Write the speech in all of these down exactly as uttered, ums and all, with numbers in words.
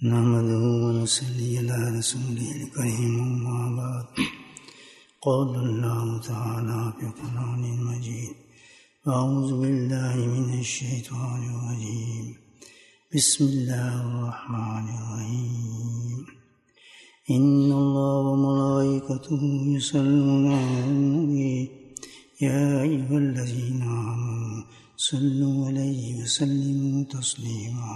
نحمده ونصلي على رسوله الكريم أما بعد قال الله تعالى في القرآن المجيد أعوذ بالله من الشيطان الرجيم بسم الله الرحمن الرحيم إن الله وملائكته يصلون على النبي يا أيها الذين آمنوا صلوا عليه وسلموا تسليما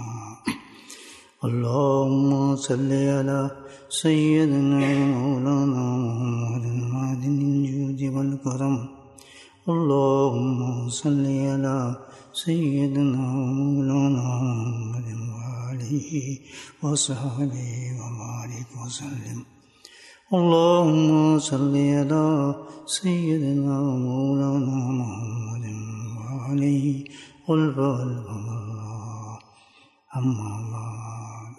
اللهم صل على سيدنا مولانا محمد معدن الجود والكرم اللهم صل على سيدنا مولانا محمد وآله وصحبه وبارك وسلم اللهم صل على سيدنا مولانا محمد وآله والله أما بعد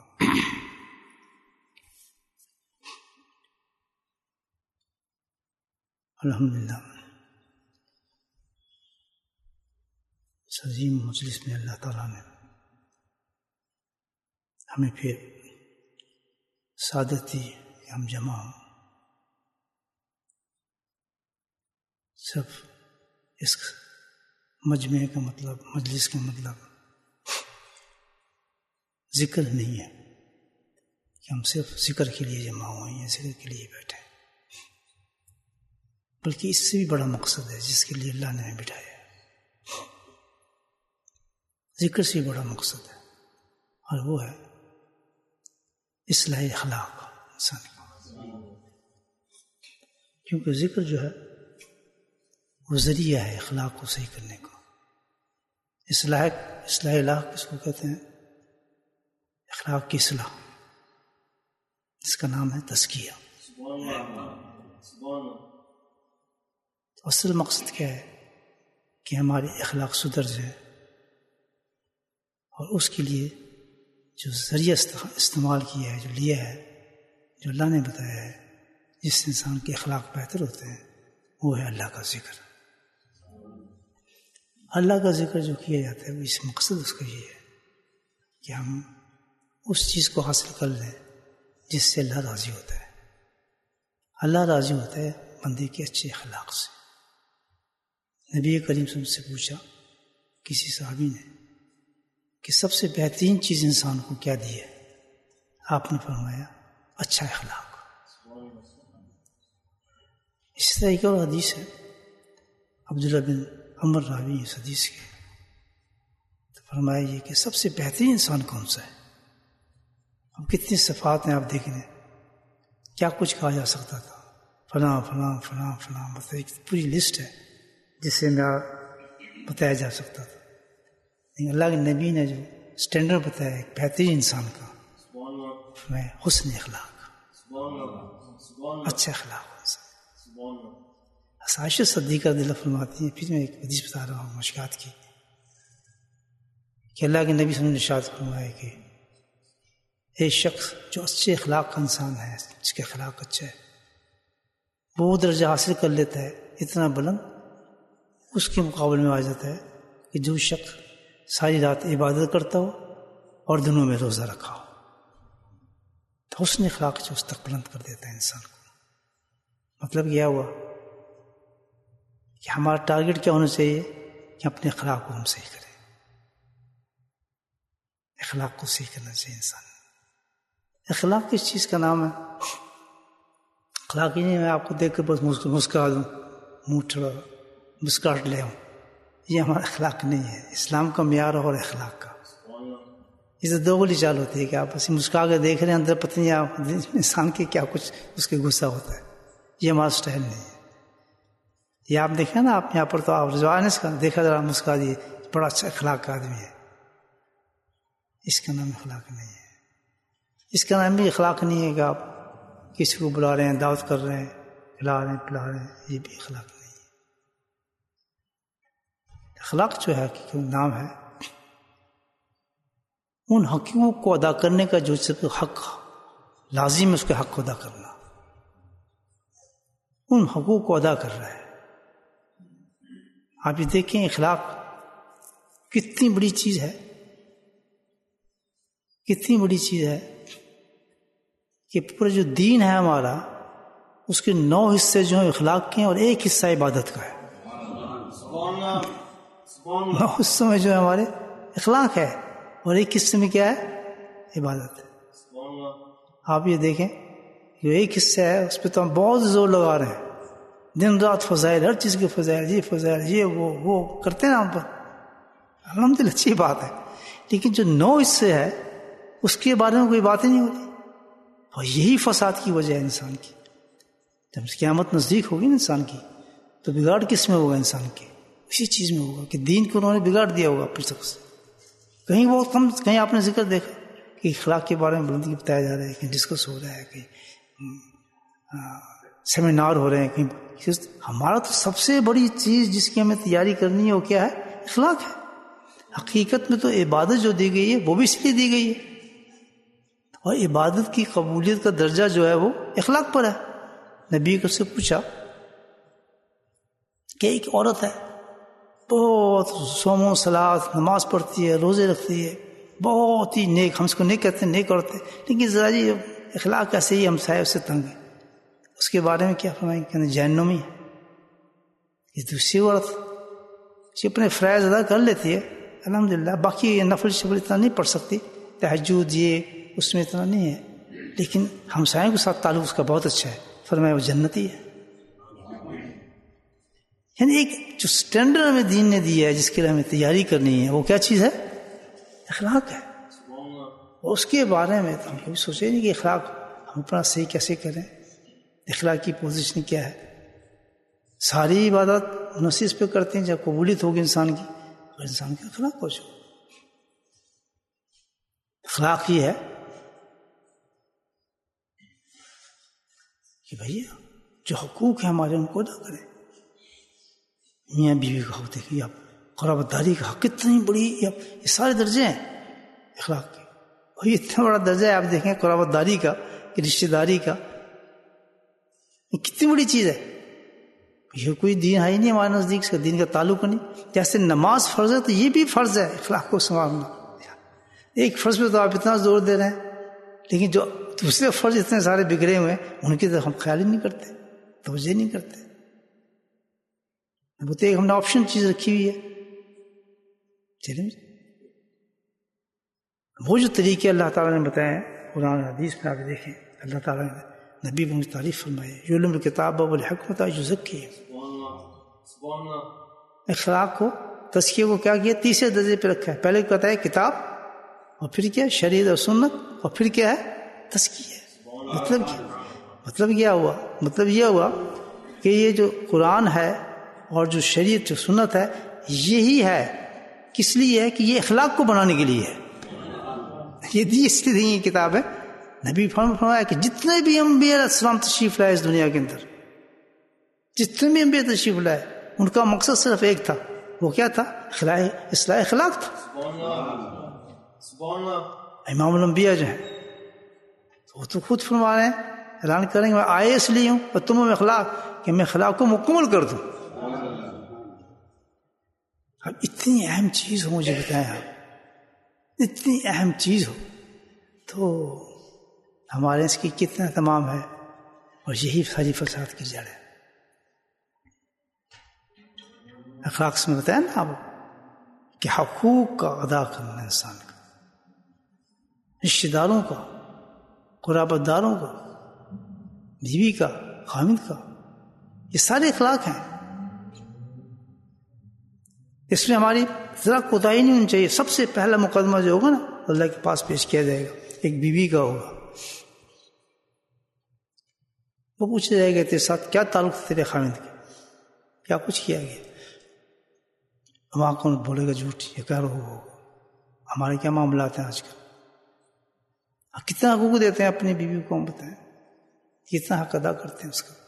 الحمدللہ اس عظیم مجلس میں اللہ تعالیٰ نے ہمیں پھر سعادت دی کہ ہم جمع ہوں. صرف اس مجمع کا مطلب مجلس کا مطلب ذکر نہیں ہے کہ ہم صرف ذکر کے لیے جمع ہوئے ہیں، ذکر کے لیے بیٹھے، بلکہ اس سے بھی بڑا مقصد ہے جس کے لیے اللہ نے ہمیں بٹھایا ہے. ذکر سے بڑا مقصد ہے اور وہ ہے اصلاح اخلاق انسان کا، کیونکہ ذکر جو ہے وہ ذریعہ ہے اخلاق کو صحیح کرنے کو. اصلاح اصلاح اخلاق کس کو کہتے ہیں؟ اخلاق کی اصلاح، جس کا نام ہے تزکیہ. تو اصل مقصد کیا ہے کہ ہمارے اخلاق سدھر جائیں، اور اس کے لیے جو ذریعہ استعمال کیا ہے، جو لیا ہے، جو اللہ نے بتایا ہے جس سے انسان کے اخلاق بہتر ہوتے ہیں، وہ ہے اللہ کا ذکر. اللہ کا ذکر جو کیا جاتا ہے وہ اس مقصد اس کا یہ ہے کہ ہم اس چیز کو حاصل کر لیں جس سے اللہ راضی ہوتا ہے. اللہ راضی ہوتا ہے بندے کے اچھے اخلاق سے. نبی کریم صلی اللہ علیہ وسلم سے پوچھا کسی صحابی نے کہ سب سے بہترین چیز انسان کو کیا دی ہے؟ آپ نے فرمایا اچھا اخلاق. اس طرح ایک اور حدیث ہے، عبداللہ بن عمر راوی اس حدیث کے، تو فرمایا یہ کہ سب سے بہترین انسان کون سا ہے؟ اب کتنی صفات ہیں آپ دیکھ لیں، کیا کچھ کہا جا سکتا تھا، فلاں فلاں فلاں فلاں، مطلب ایک پوری لسٹ ہے جس سے میں بتایا جا سکتا تھا. لیکن اللہ کے نبی نے جو اسٹینڈرڈ بتایا ایک بہترین انسان کا، میں حسن اخلاق، اچھا اخلاق انسان. عائشہ صدیقہ رضی اللہ فرماتی ہیں، پھر میں ایک حدیث بتا رہا ہوں مشکات کی، کہ اللہ کے نبی صلی اللہ علیہ وسلم نے ارشاد فرمایا کہ ایک شخص جو اچھے اخلاق کا انسان ہے، جس کے اخلاق اچھا ہے، وہ درجہ حاصل کر لیتا ہے اتنا بلند، اس کے مقابلے میں آ جاتا ہے کہ جو شخص ساری رات عبادت کرتا ہو اور دنوں میں روزہ رکھا ہو. تو حسن اخلاق جو اس تک بلند کر دیتا ہے انسان کو. مطلب کیا ہوا کہ ہمارا ٹارگٹ کیا ہونا چاہیے کہ اپنے اخلاق کو ہم صحیح کریں. اخلاق کو صحیح کرنا چاہیے انسان. اخلاق کس چیز کا نام ہے؟ اخلاق ہی نہیں میں آپ کو دیکھ کر بس مسکرا دوں، منہ ٹھڑا مسکراہٹ لے آؤں، یہ ہمارا اخلاق نہیں ہے. اسلام کا معیار اور اخلاق کا یہ تو دو گلی چال ہوتی ہے کہ آپ بس مسکرا کے دیکھ رہے ہیں، اندر پتہ نہیں آپ انسان کے کیا کچھ اس کے غصہ ہوتا ہے. یہ ہمارا اسٹائل نہیں ہے. یہ آپ دیکھیں نا، آپ یہاں پر تو آپ رضوان اس کا دیکھا ذرا مسکرا دیے، بڑا اچھا اخلاق کا آدمی ہے. اس کا نام اخلاق نہیں ہے. اس کا نام بھی اخلاق نہیں ہے کہ آپ کسی کو بلا رہے ہیں، دعوت کر رہے ہیں، کھلا رہے ہیں پلا رہے ہیں، یہ بھی اخلاق نہیں ہے. اخلاق جو ہے کہ نام ہے ان حقوق کو ادا کرنے کا جو حق لازم ہے، اس کے حق کو ادا کرنا. ان حقوق کو ادا کر رہا ہے. آپ یہ دیکھیں اخلاق کتنی بڑی چیز ہے، کتنی بڑی چیز ہے کہ پورا جو دین ہے ہمارا اس کے نو حصے جو ہیں اخلاق کے ہیں اور ایک حصہ عبادت کا ہے. نو حصوں میں جو ہے ہمارے اخلاق ہے اور ایک حصے میں کیا ہے؟ عبادت ہے. آپ یہ دیکھیں جو ایک حصہ ہے اس پہ تو ہم بہت زور لگا رہے ہیں, دن رات فضائل, ہر چیز کے فضائل, یہ فضائل, یہ وہ وہ کرتے ہیں ہم پر, الحمدللہ اچھی بات ہے. لیکن جو نو حصے ہے اس کے بارے میں کوئی بات ہی نہیں ہوتی, اور یہی فساد کی وجہ ہے انسان کی. جب قیامت نزدیک ہوگی نا انسان کی تو بگاڑ کس میں ہوگا انسان کے؟ اسی چیز میں ہوگا کہ دین کو انہوں نے بگاڑ دیا ہوگا اپنی طرف سے. کہیں بہت کم, کہیں آپ نے ذکر دیکھا کہ اخلاق کے بارے میں بلندی بتایا جا رہا ہے, کہیں ڈسکس ہو رہا ہے, کہیں سیمینار ہو رہے ہیں, کہیں. ہمارا تو سب سے بڑی چیز جس کی ہمیں تیاری کرنی ہے وہ کیا ہے؟ اخلاق ہے. حقیقت میں تو عبادت جو دی گئی ہے وہ بھی اس لیے دی گئی ہے, اور عبادت کی قبولیت کا درجہ جو ہے وہ اخلاق پر ہے. نبی کو سے پوچھا کہ ایک عورت ہے بہت صوم و صلات, نماز پڑھتی ہے, روزے رکھتی ہے, بہت ہی نیک, ہم اس کو نیک کہتے ہیں, نیک عورت ہے, لیکن ذرا جی اخلاق ایسے ہی ہم سائے اس سے تنگ ہے. اس کے بارے میں کیا فرمائیں؟ کہ جہنمی ہے. یہ دوسری عورت یہ اپنے فرائض ادا کر لیتی ہے الحمدللہ, باقی نفل شفل اتنا نہیں پڑھ سکتی, تہجد یہ اس میں اتنا نہیں ہے, لیکن ہمسایوں کے ساتھ تعلق اس کا بہت اچھا ہے. فرمایا وہ جنتی ہے. یعنی ایک جو سٹینڈرڈ ہمیں دین نے دیا ہے جس کے لیے ہمیں تیاری کرنی ہے وہ کیا چیز ہے؟ اخلاق ہے. اور اس کے بارے میں تو ہم کبھی سوچے نہیں کہ اخلاق ہم اپنا صحیح کیسے کریں, اخلاق کی پوزیشن کیا ہے. ساری عبادت نصیص پہ کرتے ہیں جب قبولیت ہوگی انسان کی, اور انسان کا اخلاق ہو جائے. اخلاق یہ ہے کہ بھیا جو حقوق ہیں ہمارے ان کو ادا کریں. میاں بیوی کا حق دیکھیے آپ, قرابت داری کا حق کتنی بڑی, یہ سارے درجے ہیں اخلاق کے, اور یہ اتنا بڑا درجہ ہے. آپ دیکھیں قرابت داری کا, کہ رشتہ داری کا, یہ کتنی بڑی چیز ہے. یہ کوئی دین ہے ہی نہیں ہمارے نزدیک, اس کا دین کا تعلق نہیں. جیسے نماز فرض ہے تو یہ بھی فرض ہے اخلاق کو سنبھالنا. ایک فرض پہ تو آپ اتنا زور دے رہے ہیں, لیکن جو دوسرے فرض اتنے سارے بگڑے ہوئے ہیں ان کی تو ہم خیال ہی نہیں کرتے, توجہ نہیں کرتے. وہ تو ایک ہم نے آپشن چیز رکھی ہوئی ہے. چلیں وہ جو طریقے اللہ تعالیٰ نے بتائے ہیں قرآن حدیث میں, آپ دیکھیں اللہ تعالیٰ نے نبی کی تعریف فرمائی, یعلم الکتاب والحکمۃ یزکی. اخلاق کو, تزکیے کو کیا کیا؟ تیسرے درجے پہ رکھا ہے. پہلے کہتا ہے کتاب, اور پھر کیا شریعت اور سنت, اور پھر کیا ہے تزکیہ. مطلب کیا مطلب کیا ہوا مطلب یہ ہوا کہ یہ جو قرآن ہے اور جو شریعت جو سنت ہے یہی ہے کس لیے ہے؟ کہ یہ اخلاق کو بنانے کے لیے ہے. یہ دی اس لیے یہ کتاب ہے. نبی فرمایا کہ جتنے بھی انبیاء علیہ السلام تشریف لائے اس دنیا کے اندر, جتنے بھی انبیاء تشریف لائے ان کا مقصد صرف ایک تھا, وہ کیا تھا؟ اصلاح اخلاق تھا. امام الانبیاء جو ہیں وہ تو خود فرما رہے ہیں, اعلان کریں گے میں آئے اس لیے ہوں اور تمہیں اخلاق, کہ میں اخلاق کو مکمل کر دوں. اب اتنی اہم چیز ہو, مجھے بتائیں آپ, اتنی اہم چیز ہو تو ہمارے اس کی کتنا تمام ہے, اور یہی ساری فساد کی جڑ ہے. اخلاق سے میں بتایا نا آپ کہ حقوق کا ادا کرنا انسان کا, رشتہ داروں کا, قرابت داروں کا, بیوی کا, خامد کا, یہ سارے اخلاق ہیں. اس میں ہماری ذرا کوتاہی نہیں ہونی چاہیے. سب سے پہلا مقدمہ جو ہوگا نا اللہ کے پاس پیش کیا جائے گا, ایک بیوی کا ہوگا. وہ پوچھا جائے گا تیرے ساتھ کیا تعلق تھا تیرے خامد کے, کیا کچھ کیا گیا. وہاں کون بولے گا جھوٹ, یہ کہہ رہا ہوگا. ہمارے کیا معاملات ہیں آج کل, کتنا حقوق دیتے ہیں اپنی بیوی کو, ہم بتائیں کتنا حق ادا کرتے ہیں اس کا.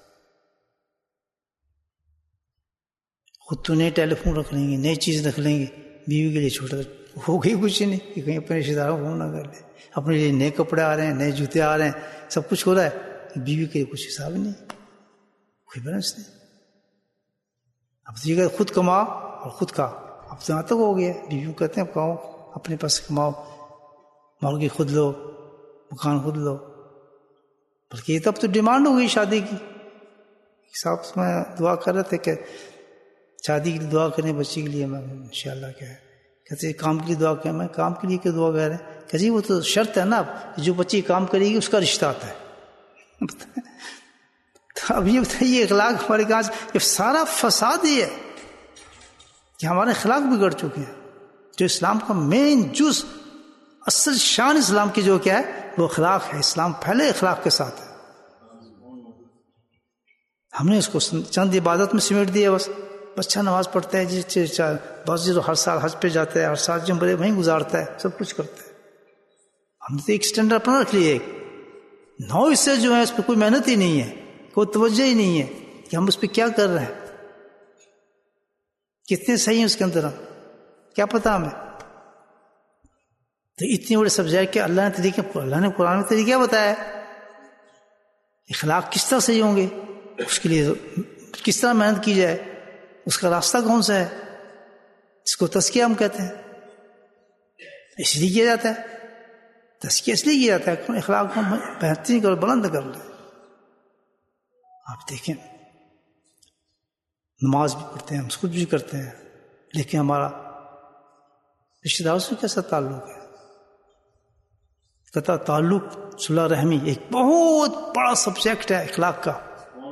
خود تو نئے ٹیلی فون رکھ لیں گے, نئی چیز رکھ لیں گے, بیوی کے لیے چھوٹا ہو گئی کچھ نہیں کہ کہیں اپنے رشتے داروں کو فون نہ کر لیں. اپنے لیے نئے کپڑے آ رہے ہیں, نئے جوتے آ رہے ہیں, سب کچھ ہو رہا ہے, بیوی کے لیے کچھ حساب نہیں, کوئی بیلنس نہیں. اب تو یہ خود کماؤ اور خود کھا, اب تو یہاں تک ہو گیا. بیوی کہتے ہیں اب کھاؤ, اپنے پاس کماؤ, مرغی خود لو, مکان خود لو, بلکہ یہ تب تو ڈیمانڈ ہو گئی شادی کی. صاحب میں دعا کر رہے تھے کہ شادی کے لیے دعا کریں بچی کے لیے. میں انشاءاللہ کیا ہے کہتے کام کے لیے دعا کریں. میں کام کے لیے کیا دعا کر رہے ہیں کہ جی وہ تو شرط ہے نا جو بچی کام کرے گی اس کا رشتہ آتا ہے. تو اب یہ بتائیے اخلاق ہمارے کہاں سے؟ یہ سارا فساد ہی ہے کہ ہمارے اخلاق بگڑ چکے ہیں. جو اسلام کا مین جز اصل شان اسلام کی جو کیا ہے وہ اخلاق ہے. اسلام پہلے اخلاق کے ساتھ ہے. ہم نے اس کو چند عبادت میں سمیٹ دیا. بس بچہ نماز پڑھتا ہے جی بس جی ہر سال حج پہ جاتا ہے ہر سال جمعرے وہیں گزارتا ہے سب کچھ کرتا ہے. ہم نے تو ایک اسٹینڈرڈ اپنا رکھ لیا ایک نو اس سے جو ہے اس پہ کوئی محنت ہی نہیں ہے کوئی توجہ ہی نہیں ہے کہ ہم اس پہ کیا کر رہے ہیں کتنے صحیح ہیں اس کے اندر ہم کیا پتا ہمیں. تو اتنے بڑے سبجیکٹ کہ اللہ نے طریقے اللہ نے قرآن میں طریقہ بتایا اخلاق کس طرح صحیح ہوں گے اس کے لیے کس طرح محنت کی جائے اس کا راستہ کون سا ہے جس کو تزکیہ ہم کہتے ہیں. اس لیے کیا جاتا ہے تزکیہ اس لیے کیا جاتا ہے اخلاق کو بہترین کر بلند کر لیں. آپ دیکھیں نماز بھی پڑھتے ہیں ہم کچھ بھی کرتے ہیں لیکن ہمارا رشتہ داروں سے کیسا تعلق ہے. کہتا تعلق صلہ رحمی ایک بہت بڑا سبجیکٹ ہے اخلاق کا.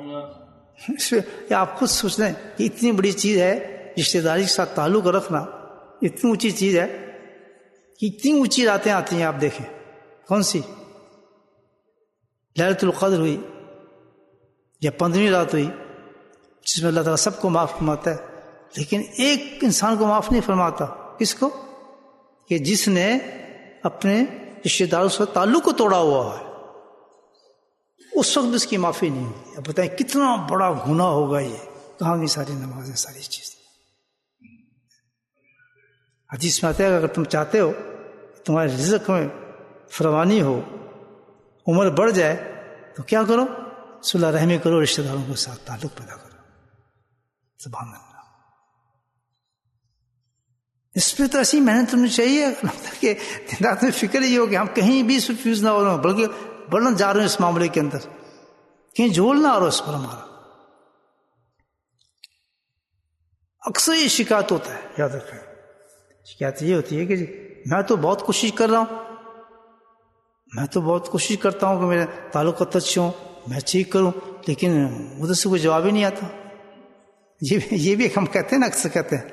آپ خود سوچ لیں کہ اتنی بڑی چیز ہے رشتہ داری کے ساتھ تعلق رکھنا اتنی اونچی چیز ہے کہ اتنی اونچی راتیں آتی ہیں. آپ دیکھیں کون سی لیلۃ القدر ہوئی یا پندرہویں رات ہوئی جس میں اللہ تعالیٰ سب کو معاف فرماتا ہے لیکن ایک انسان کو معاف نہیں فرماتا. کس کو؟ کہ جس نے اپنے رشتہ داروں سے تعلق کو توڑا ہوا ہے اس وقت اس کی معافی نہیں ہوگی. اب بتائیں کتنا بڑا گناہ ہوگا یہ. کہاں گئی ساری نمازیں ساری چیز. حدیث میں آتا ہے اگر تم چاہتے ہو تمہارے رزق میں فراوانی ہو عمر بڑھ جائے تو کیا کرو صلہ رحمی کرو رشتہ داروں کے ساتھ تعلق پیدا کرو. سبحان اللہ. اس پہ تو ایسی محنت کرنی چاہیے کہ دن رات میں فکر ہی ہو کہ ہم کہیں بھی فیوز نہ ہو رہے ہوں بلکہ بڑھنا جا رہے ہیں اس معاملے کے اندر کہیں جھول نہ آ رہا اس پر ہمارا. اکثر یہ شکایت ہوتا ہے یاد رکھیں شکایت یہ ہوتی ہے کہ جی میں تو بہت کوشش کر رہا ہوں میں تو بہت کوشش کرتا ہوں کہ میرے تعلقات اچھے ہوں میں ٹھیک کروں لیکن ادھر سے کوئی جواب ہی نہیں آتا. یہ یہ بھی ہم کہتے ہیں نا اکثر کہتے ہیں.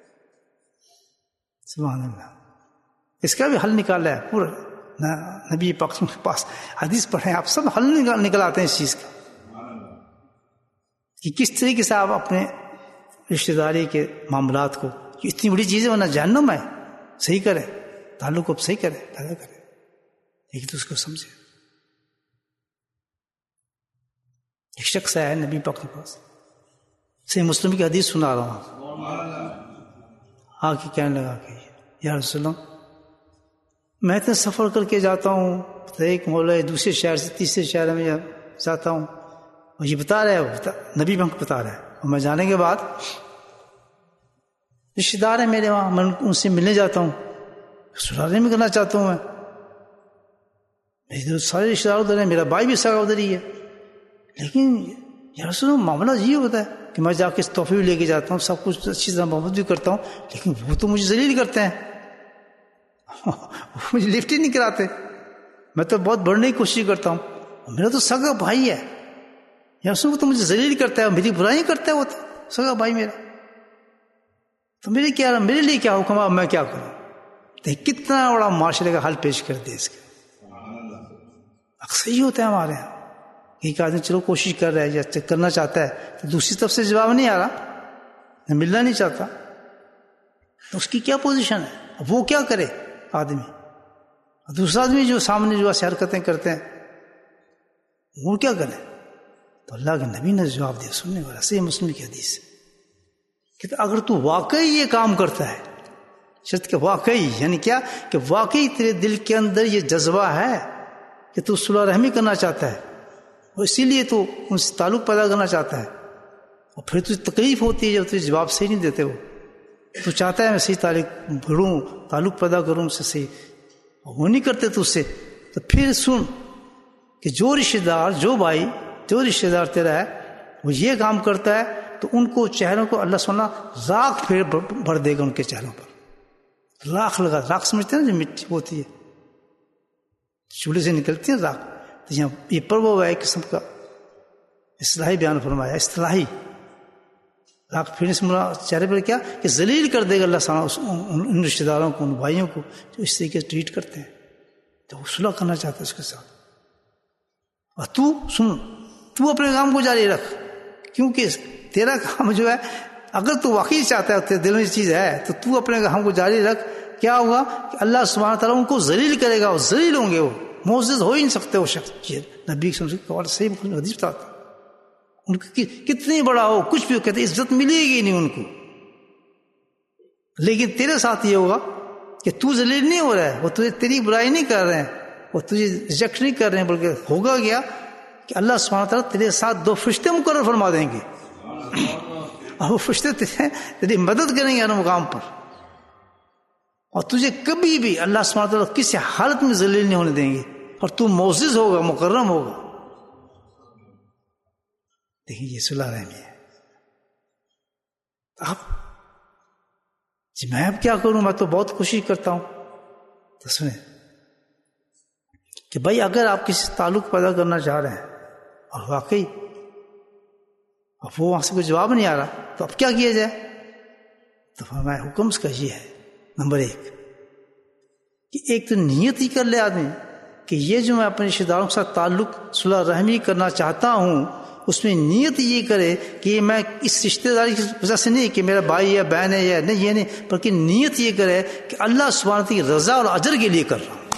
سبحان اللہ. اس کا بھی حل نکالا ہے پورا نبی پاک کے پاس حدیث پڑھیں آپ سب حل نکال نکل آتے ہیں اس چیز کا کہ کس طریقے سے آپ اپنے رشتہ داری کے معاملات کو اتنی بڑی چیزیں ورنہ جہنم ہے صحیح کریں تعلق کو صحیح کریں پیدا کریں لیکن تو اس کو سمجھے. ایک شخص آیا ہے نبی پاک کے پاس صحیح مسلم کی حدیث سنا رہا ہوں آ کے کہنے لگا کہ یا رسول اللہ میں تو سفر کر کے جاتا ہوں ایک مولا دوسرے شہر سے تیسرے شہر میں جاتا ہوں اور یہ بتا رہا ہے نبی پاک بتا رہا ہے اور میں جانے کے بعد رشتے دار ہیں میرے وہاں میں ان سے ملنے جاتا ہوں سرارے میں کرنا چاہتا ہوں میں میرے سارے رشتے دار ادھر ہیں میرا بھائی بھی سارا ادھر ہی ہے لیکن یا رسول اللہ معاملہ یہ ہوتا ہے کہ میں جا کے تحفے بھی لے کے جاتا ہوں سب کچھ اچھی طرح محبت بھی کرتا ہوں لیکن وہ تو مجھے ذلیل کرتے ہیں مجھے لفٹ ہی نہیں کراتے. میں تو بہت بڑھنے کی کوشش کرتا ہوں میرا تو سگا بھائی ہے یا رسول اللہ تو مجھے ذلیل کرتا ہے میری برائی کرتا ہے وہ تو سگا بھائی میرا تو میرے کیا میرے لیے کیا حکم اب میں کیا کروں. دیکھ کتنا بڑا معاشرے کا حل پیش کر دے اس کا. اکثر ہی ہوتا ہے ہمارے یہاں ایک آدمی چلو کوشش کر رہا ہے یا کرنا چاہتا ہے تو دوسری طرف سے جواب نہیں آ رہا ملنا نہیں چاہتا تو اس کی کیا پوزیشن ہے وہ کیا کرے آدمی. دوسرا آدمی جو سامنے جو ایسی حرکتیں کرتے ہیں وہ کیا کرے تو اللہ کے نبی نے جواب دیا سننے والا صحیح مسلم کی حدیث کہ اگر تو واقعی یہ کام کرتا ہے شرط کہ واقعی یعنی کیا کہ واقعی تیرے دل کے اندر یہ جذبہ ہے کہ تو صلح رحمی کرنا چاہتا ہے اور اسی لیے تو ان سے تعلق پیدا کرنا چاہتا ہے اور پھر تجھے تکلیف ہوتی ہے جب تجھے جواب صحیح نہیں دیتے وہ تو چاہتا ہے میں صحیح تعلق بڑھوں تعلق پیدا کروں اس سے صحیح وہ نہیں کرتے تو اس سے تو پھر سن کہ جو رشتہ دار جو بھائی جو رشتہ دار تیرا ہے وہ یہ کام کرتا ہے تو ان کو چہروں کو اللہ سبحانہ راکھ پھر بھر دے گا ان کے چہروں پر. راکھ لگا, راکھ سمجھتے ہیں نا جو مٹی ہوتی ہے چولہے سے نکلتی ہے راکھ, تو یہاں یہ پر وہ ہے ایک قسم کا اصطلاحی بیان فرمایا, اصطلاحی راکھ پھرنے سے مراد چہرے پر کیا کہ ذلیل کر دے گا اللہ سبحانہ ان رشتہ داروں کو, ان بھائیوں کو جو اس طریقے سے ٹریٹ کرتے ہیں, تو وہ صلح کرنا چاہتا ہے اس کے ساتھ. اور تو سن, تو اپنے کام کو جاری رکھ, کیونکہ تیرا کام جو ہے اگر تو واقعی چاہتا ہے تیرے دل میں یہ چیز ہے تو تو اپنے کام کو جاری رکھ. کیا ہوگا کہ اللہ سبحانہ تعالیٰ ان کو ذلیل کرے گا, اور ذلیل ہوں گے, وہ معزز ہو ہی نہیں سکتے وہ شخص. نبی صحیح حدیث بتاتا ان کی کتنی بڑا ہو کچھ بھی ہو, کہتے عزت ملے گی نہیں ان کو. لیکن تیرے ساتھ یہ ہوگا کہ تو ذلیل نہیں ہو رہا ہے, وہ تجھے تیری برائی نہیں کر رہے ہیں, وہ تجھے ریجیکٹ نہیں کر رہے ہیں, بلکہ ہوگا کیا کہ اللہ سبحانہ تعالیٰ تیرے ساتھ دو فرشتے مقرر فرما دیں گے, اور وہ فرشتے تیری مدد کریں گے ہر مقام پر, اور تجھے کبھی بھی اللہ سبحانہ تعالیٰ کسی حالت میں ذلیل نہیں ہونے دیں گے, اور تو معزز ہوگا, مکرم ہوگا. دیکھیں یہ صلح رحمی ہے. اب جی میں اب کیا کروں, میں تو بہت کوشش کرتا ہوں. تو سنیں کہ بھائی اگر آپ کسی تعلق پیدا کرنا چاہ رہے ہیں اور واقعی اب وہ وہاں سے کوئی جواب نہیں آ رہا, تو اب کیا کیا جائے؟ تو فرمایا حکم اس کا یہ ہے, نمبر ایک کہ ایک تو نیت ہی کر لے آدمی کہ یہ جو میں اپنے رشتہ داروں کے ساتھ تعلق صلح رحمی کرنا چاہتا ہوں, اس میں نیت یہ کرے کہ میں اس رشتہ داری کی وجہ سے نہیں کہ میرا بھائی یا بہن ہے یا نہیں, یہ نہیں, بلکہ نیت یہ کرے کہ اللہ سبحانہ کی رضا اور اجر کے لیے کر رہا ہوں.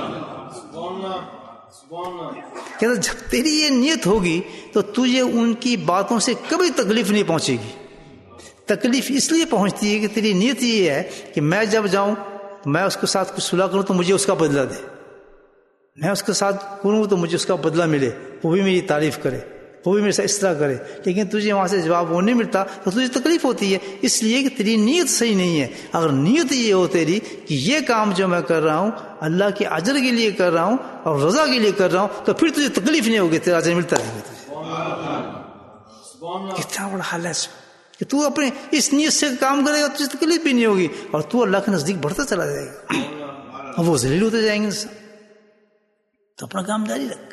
کہ جب تیری یہ نیت ہوگی تو تجھے ان کی باتوں سے کبھی تکلیف نہیں پہنچے گی. تکلیف اس لیے پہنچتی ہے کہ تیری نیت یہ ہے کہ میں جب جاؤں تو میں اس کے ساتھ کچھ صلح کروں تو مجھے اس کا بدلہ دے, میں اس کے ساتھ کروں تو مجھے اس کا بدلہ ملے, وہ بھی میری تعریف کرے, وہ بھی میرے سے اس طرح کرے. لیکن تجھے وہاں سے جواب وہ نہیں ملتا تو تجھے تکلیف ہوتی ہے, اس لیے کہ تیری نیت صحیح نہیں ہے. اگر نیت یہ ہو تیری کہ یہ کام جو میں کر رہا ہوں اللہ کے اجر کے لیے کر رہا ہوں اور رضا کے لیے کر رہا ہوں, تو پھر تجھے تکلیف نہیں ہوگی, تیرا اجر ملتا رہے گا تجھے. کتنا بڑا حال ہے کہ تو اپنے اس نیت سے کام کرے گا, تجھے تکلیف بھی نہیں ہوگی, اور تو اللہ کے نزدیک بڑھتا چلا جائے گا, اور وہ ذلیل ہوتے جائیں گے. تو اپنا کام جاری رکھ.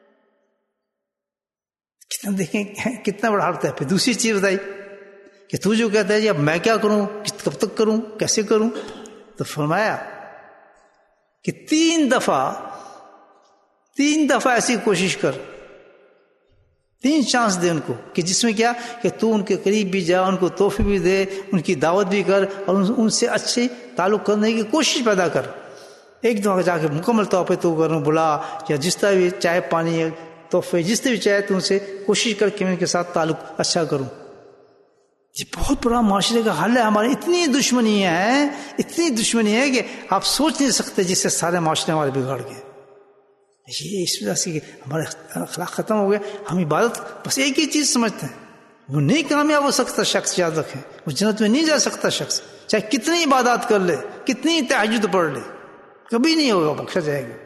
کتنا دیکھیں کتنا بڑا حالت ہے. پھر دوسری چیز بتائی کہ تو جو کہتا ہے جی اب میں کیا کروں, کب تک کروں, کیسے کروں, تو فرمایا کہ تین دفعہ تین دفعہ ایسی کوشش کر, تین چانس دے ان کو, کہ جس میں کیا کہ تو ان کے قریب بھی جا, ان کو تحفے بھی دے, ان کی دعوت بھی کر, اور ان سے اچھے تعلق کرنے کی کوشش پیدا کر. ایک دفعہ جا کے مکمل طور پہ تو کروں بلا, یا جس طرح بھی چائے پانی ہے تحفے جس طرح بھی چاہے تو ان سے کوشش کر کے ان کے ساتھ تعلق اچھا کروں. یہ بہت بڑا معاشرے کا حل ہے. ہماری اتنی دشمنیاں ہیں, اتنی دشمنی ہے کہ آپ سوچ نہیں سکتے, جس سے سارے معاشرے ہمارے بگاڑ گئے. یہ اس وجہ سے کہ ہمارے اخلاق ختم ہو گئے. ہم عبادت بس ایک ہی چیز سمجھتے ہیں, وہ نہیں کامیاب ہو سکتا شخص, یاد رکھیں, وہ جنت میں نہیں جا سکتا شخص, چاہے کتنی عبادات کر لے, کتنی تہجد پڑھ لے, کبھی نہیں ہوگا, بخشا جائے گا.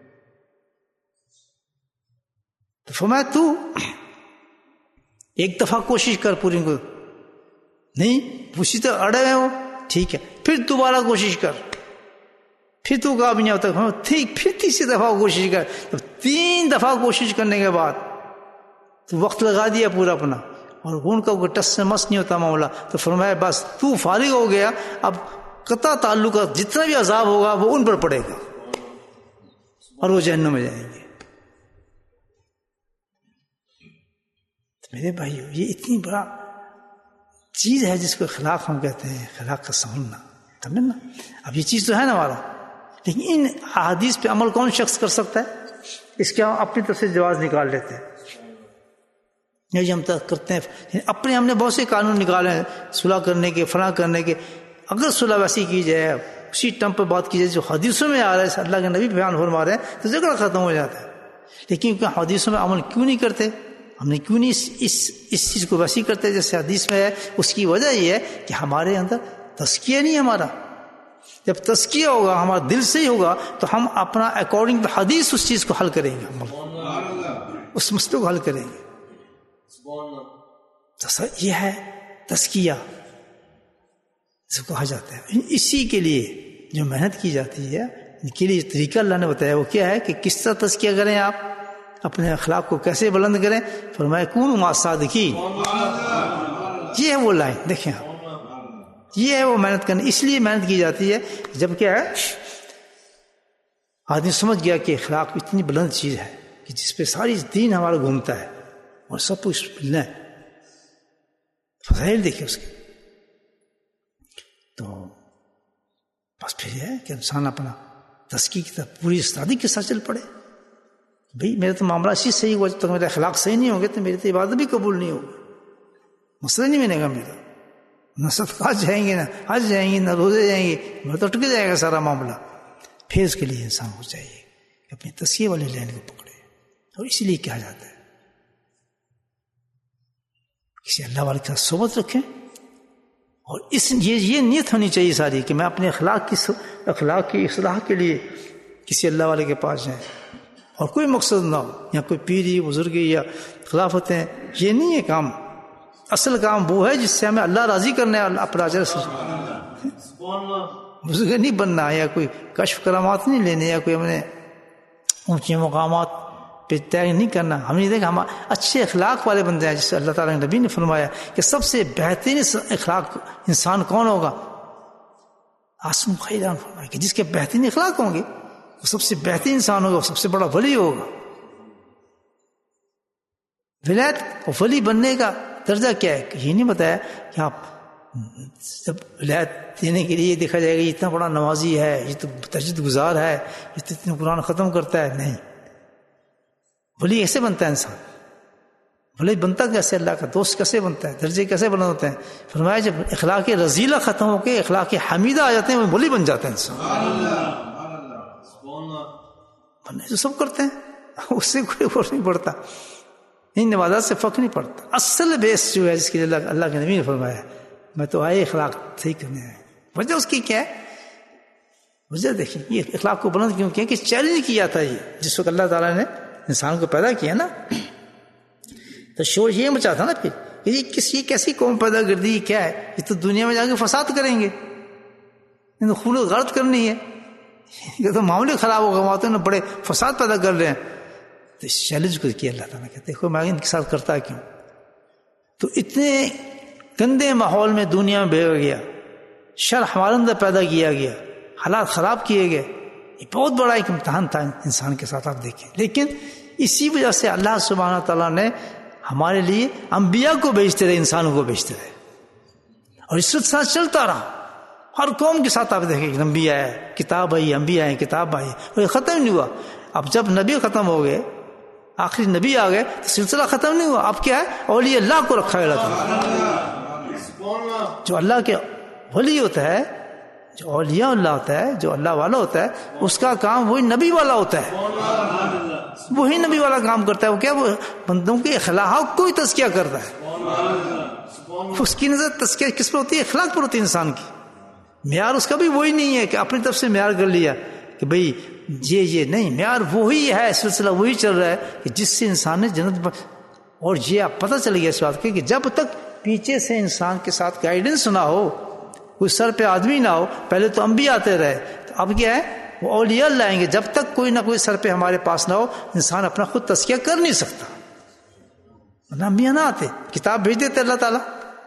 تو فرمایا تو ایک دفعہ کوشش کر پوری کو, نہیں اسی طرح اڑے ہوئے ہو, ٹھیک ہے, پھر دوبارہ کوشش کر, پھر تو کام نہیں ہوتا, ٹھیک, پھر تیسری دفعہ کوشش کر. تو تین دفعہ کوشش کرنے کے بعد تو وقت لگا دیا پورا اپنا, اور ان کا کوئی ٹس سے مس نہیں ہوتا معاملہ. تو فرمایا بس تو فارغ ہو گیا, اب قطع تعلق کا جتنا بھی عذاب ہوگا وہ ان پر پڑے گا, اور وہ جہنم میں جائیں گے. میرے بھائیو, یہ اتنی بڑا چیز ہے جس کو اخلاق ہم کہتے ہیں, اخلاق کا سنبھلنا, سمجھ نا. اب یہ چیز تو ہے نا ہمارا, لیکن ان احادیث پہ عمل کون شخص کر سکتا ہے؟ اس کے ہم اپنی طرف سے جواز نکال لیتے ہیں, یہ ہم تک کرتے ہیں اپنے. ہم نے بہت سے قانون نکالے ہیں صلح کرنے کے, فلاں کرنے کے. اگر صلح ویسی کی جائے, اسی ٹم پہ بات کی جائے جو حدیثوں میں آ رہا ہے, اللہ کے نبی بیان فرما رہے ہیں, تو جھگڑا ختم ہو جاتا ہے. لیکن حدیثوں میں عمل کیوں نہیں کرتے, ہم نے کیوں نہیں اس اس اس چیز کو ویسی کرتے جیسے حدیث میں ہے؟ اس کی وجہ یہ ہے کہ ہمارے اندر تزکیہ نہیں, ہمارا جب تزکیہ ہوگا ہمارا دل سے ہی ہوگا تو ہم اپنا اکارڈنگ ٹو حدیث اس چیز کو حل کریں گے، اس مسئلے کو حل کریں گے. تو یہ ہے تزکیہ جس کو کہا جاتا ہے. اسی کے لیے جو محنت کی جاتی ہے ان کے لیے طریقہ اللہ نے بتایا وہ کیا ہے کہ کس طرح تزکیہ کریں، آپ اپنے اخلاق کو کیسے بلند کریں. فرمایا کونوا مع الصادقین، یہ ہے وہ لائن. دیکھیں آپ، یہ ہے وہ محنت کرنا. اس لیے محنت کی جاتی ہے جب کیا ہے آدمی سمجھ گیا کہ اخلاق اتنی بلند چیز ہے کہ جس پہ ساری دین ہمارا گھومتا ہے اور سب کچھ ملنا ہے. فضائل دیکھیں اس کے. تو بس پھر یہ ہے کہ انسان اپنا تزکیہ کی طرف پوری استادی کے ساتھ چل پڑے. بھئی میرا تو معاملہ اسی صحیح ہوا، جب تک میرا اخلاق صحیح نہیں ہوں گے تو میری تو عبادت بھی قبول نہیں ہوگی، مسئلہ نہیں ملے گا میرا. نہ صدقات جائیں گے، نہ حج جائیں گے، نہ روزے جائیں گے، میرا تو اٹک جائے گا سارا معاملہ. پھر اس کے لیے انسان کو چاہیے کہ اپنی تزکیے والے لائن کو پکڑے. اور اسی لیے کہا جاتا ہے کسی اللہ والے کے ساتھ صحبت رکھیں. اور اس یہ یہ نیت ہونی چاہیے ساری کہ میں اپنے اخلاق کی اخلاق کی اصلاح کے لیے کسی اللہ والے کے پاس جائیں، اور کوئی مقصد نہ ہو، یا کوئی پیری بزرگی یا خلافتیں، یہ نہیں ہے کام. اصل کام وہ ہے جس سے ہمیں اللہ راضی کرنا ہے. اپنا اجر بزرگ نہیں بننا، یا کوئی کشف کرامات نہیں لینے، یا کوئی ہم نے اونچے مقامات پہ طے نہیں کرنا. ہم نے دیکھا ہم اچھے اخلاق والے بندے ہیں، جس سے اللہ تعالیٰ نے نبی نے فرمایا کہ سب سے بہترین اخلاق انسان کون ہوگا؟ آسم خیران فرمایا کہ جس کے بہترین اخلاق ہوں گے وہ سب سے بہترین انسان ہوگا، وہ سب سے بڑا ولی ہوگا. ولایت اور ولی بننے کا درجہ کیا ہے؟ یہ نہیں بتایا کہ آپ جب ولایت دینے کے لیے دیکھا جائے گا یہ اتنا بڑا نمازی ہے، یہ تو تہجد گزار ہے، یہ تو اتنے قرآن ختم کرتا ہے. نہیں، ولی ایسے بنتا ہے انسان. ولی بنتا کیسے؟ اللہ کا دوست کیسے بنتا ہے؟ درجے کیسے بلند ہوتے ہیں؟ فرمایا جب اخلاق رذیلہ ختم ہو کے اخلاق حمیدہ آ جاتے ہیں وہ ولی بن جاتا ہے انسان. بننے تو سب کرتے ہیں، اس سے کوئی فرق نہیں پڑتا، ان نوازات سے فرق نہیں پڑتا. اصل بیس جو ہے جس کے لیے اللہ, اللہ کے نبی نے فرمایا میں تو آئے اخلاق صحیح کرنے آئے. وجہ اس کی کیا ہے؟ وجہ دیکھیں یہ اخلاق کو بلند کیوں کیا کہ چیلنج کیا تھا. یہ جس وقت اللہ تعالیٰ نے انسان کو پیدا کیا نا تو شور یہ مچا تھا نا پھر کہ یہ کس یہ کیسی قوم پیدا کر دی، کیا ہے یہ تو دنیا میں جا کے فساد کریں گے، خون غارت کرنی ہے، یہ تو معاملے خراب ہو گئے، تو بڑے فساد پیدا کر رہے ہیں. تو اس چیلنج کو کیا اللہ تعالیٰ کہتے دیکھو میں ان کے ساتھ کرتا کیوں. تو اتنے گندے ماحول میں دنیا میں بھیجا گیا، شر ہمارے اندر پیدا کیا گیا، حالات خراب کیے گئے. یہ بہت بڑا ایک امتحان تھا انسان کے ساتھ، آپ دیکھیں. لیکن اسی وجہ سے اللہ سبحانہ تعالیٰ نے ہمارے لیے انبیاء کو بھیجتے رہے، انسانوں کو بھیجتے رہے، اور اس کے ساتھ چلتا رہا. ہر قوم کے ساتھ آپ دیکھیں کہ انبیاء ہے، کتاب آئی، انبیاء آئے، کتاب آئی، اور یہ ختم نہیں ہوا. اب جب نبی ختم ہو گئے، آخری نبی آ گئے تو سلسلہ ختم نہیں ہوا. اب کیا ہے؟ اولیاء اللہ کو رکھا گیا تھا. جو اللہ کے ولی ہوتا ہے، جو اولیاء اللہ ہوتا ہے، جو اللہ والا ہوتا ہے، اس کا کام وہی نبی والا ہوتا ہے، وہی نبی والا کام کرتا ہے. وہ کیا؟ وہ بندوں کے اخلاق کو ہی تزکیہ کرتا ہے. اس کی نظر تزکیہ کس پر ہوتی ہے؟ اخلاق پر ہوتی ہے انسان کی. معیار اس کا بھی وہی نہیں ہے کہ اپنی طرف سے معیار کر لیا کہ بھئی یہ یہ نہیں. معیار وہی ہے، سلسلہ وہی چل رہا ہے کہ جس سے انسان نے جنت. اور یہ آپ پتہ چل گیا اس بات کے کہ جب تک پیچھے سے انسان کے ساتھ گائیڈنس نہ ہو، کوئی سر پہ آدمی نہ ہو، پہلے تو انبیاء آتے رہے، تو اب کیا ہے؟ وہ اولیاء اللہ آئیں گے. جب تک کوئی نہ کوئی سر پہ ہمارے پاس نہ ہو انسان اپنا خود تزکیہ کر نہیں سکتا. ورنہ انبیاء نہ آتے، کتاب بھیج دیتے اللہ تعالیٰ،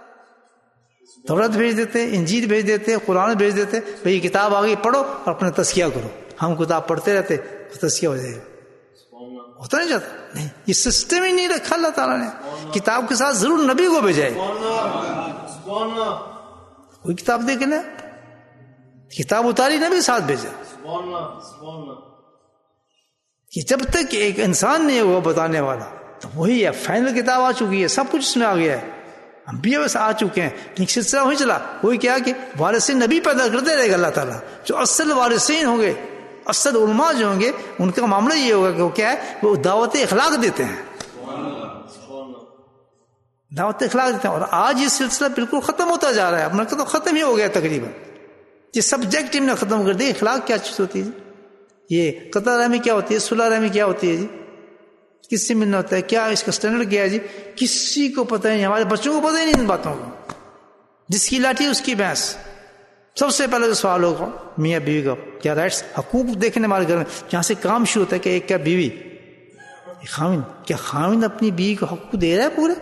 تورات بھیج دیتے، انجیل بھیج دیتے، قرآن بھیج دیتے، بھئی کتاب آ گئی پڑھو اور اپنا تزکیہ کرو. ہم کتاب پڑھتے رہتے، تزکیہ ہو جائے گا. ہوتا نہیں جاتا. نہیں، یہ سسٹم ہی نہیں رکھا اللہ تعالیٰ نے. کتاب کے ساتھ ضرور نبی کو بھیجائے. کوئی کتاب دیکھ لیں، کتاب اتاری نبی ساتھ بھیجا. کہ جب تک ایک انسان نہیں ہے وہ بتانے والا، تو وہی ہے. فائنل کتاب آ چکی ہے، سب کچھ اس میں آ گیا ہے، انبیاء بس آ چکے ہیں. لیکن سلسلہ وہی چلا. وہی کیا کہ وارثین نبی پیدا کرتے رہے گا اللہ تعالیٰ. جو اصل وارثین ہوں گے، اصل علماء جو ہوں گے، ان کا معاملہ یہ ہوگا کہ وہ کیا ہے؟ وہ دعوت اخلاق دیتے ہیں، دعوت اخلاق دیتے ہیں. اور آج یہ سلسلہ بالکل ختم ہوتا جا رہا ہے. اپنا تو ختم ہی ہو گیا تقریباً. یہ سبجیکٹو نے ختم کر دی. اخلاق کیا چیز ہوتی ہے جی؟ یہ قطع رحمی کیا ہوتی ہے؟ صلح رحمی کیا ہوتی ہے جی؟ کس سے ملنا ہوتا ہے؟ کیا اس کا سٹینڈرڈ کیا ہے جی؟ کسی کو پتہ ہی نہیں. ہمارے بچوں کو پتہ ہی نہیں ان باتوں کو. جس کی لاٹھی اس کی بھینس. سب سے پہلے جو سوال ہوگا میاں بیوی کا کیا رائٹس، حقوق دیکھنے ہمارے گھر میں جہاں سے کام شروع ہوتا ہے کہ ایک کیا بیوی خاوند، کیا خاوند اپنی بیوی کو حقوق دے رہا ہے؟ پورے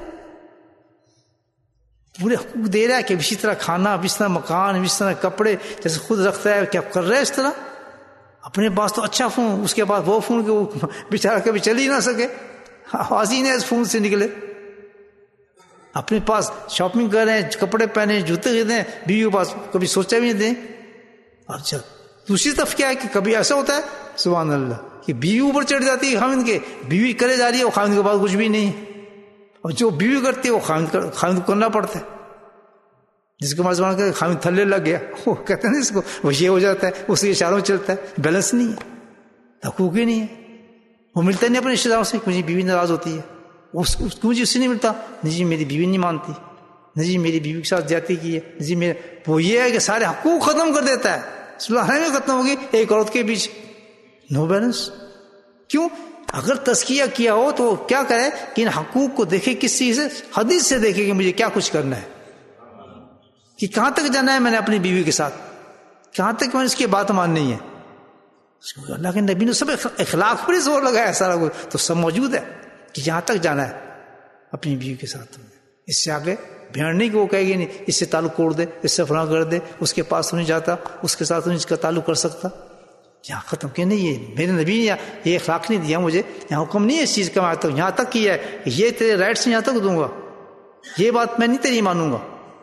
پورے حقوق دے رہا ہے کہ اسی طرح کھانا، اسی طرح مکان، اسی طرح کپڑے جیسے خود رکھتا ہے، کیا کر رہا ہے اس طرح؟ اپنے پاس تو اچھا فون، اس کے پاس وہ فون کہ وہ بیچارہ کبھی چل ہی نہ سکے، آواز ہی نہیں اس فون سے نکلے. اپنے پاس شاپنگ کر رہے ہیں، کپڑے پہنے، جوتے خریدے ہیں، بیوی کے پاس کبھی سوچا بھی نہیں دیں. اچھا دوسری طرف کیا ہے کہ کبھی ایسا ہوتا ہے سبحان اللہ کہ بیوی اوپر چڑھ جاتی ہے خاوند کے، بیوی کرے جا رہی ہے، وہ خاوند کے پاس کچھ بھی نہیں ہے، اور جو بیوی کرتی ہے وہ خاوند خاوند کو کرنا پڑتا ہے. جس کو مزمان کہ خاوند تھلے لگ گیا، وہ کہتے ہیں اس کو وہ یہ ہو جاتا ہے، اس کے اشاروں چلتا ہے. بیلنس نہیں ہے، حقوق ہی نہیں ہے. وہ ملتا نہیں اپنے رشتے داروں سے. مجھے بیوی ناراض ہوتی ہے، اس کو مجھے اس سے نہیں ملتا. نہیں جی میری بیوی نہیں مانتی، نہیں جی میری بیوی کے ساتھ زیادتی کی ہے، جی میرے وہ یہ ہے کہ سارے حقوق ختم کر دیتا ہے. صلح میں ختم ہوگی ایک عورت کے بیچ. نو بیلنس. کیوں؟ اگر تزکیہ کیا ہو تو کیا کرے کہ ان حقوق کو دیکھے کس چیز سے؟ حدیث سے دیکھے کہ مجھے کیا کچھ کرنا ہے، کہ کہاں تک جانا ہے میں نے اپنی بیوی کے ساتھ، کہاں تک میں نے اس کی بات ماننی ہے. اللہ کے نبی نے سب اخلاق پر ہی زور لگایا سارا کچھ، تو سب موجود ہے کہ جہاں تک جانا ہے اپنی بیوی کے ساتھ. اس سے آگے بھیڑ نہیں کہ وہ کہے گی نہیں اس سے تعلق توڑ دے، اس سے فلاں کر دے، اس کے پاس تو نہیں جاتا، اس کے ساتھ نہیں اس کا تعلق کر سکتا. یہاں ختم کہ نہیں، یہ میرے نبی نے یہ اخلاق نہیں دیا مجھے، یہاں حکم نہیں ہے اس چیز کا. میں تک یہاں تک کیا ہے کہ یہ تیرے رائٹس یہاں تک دوں گا، یہ بات میں نہیں تیری مانوں گا.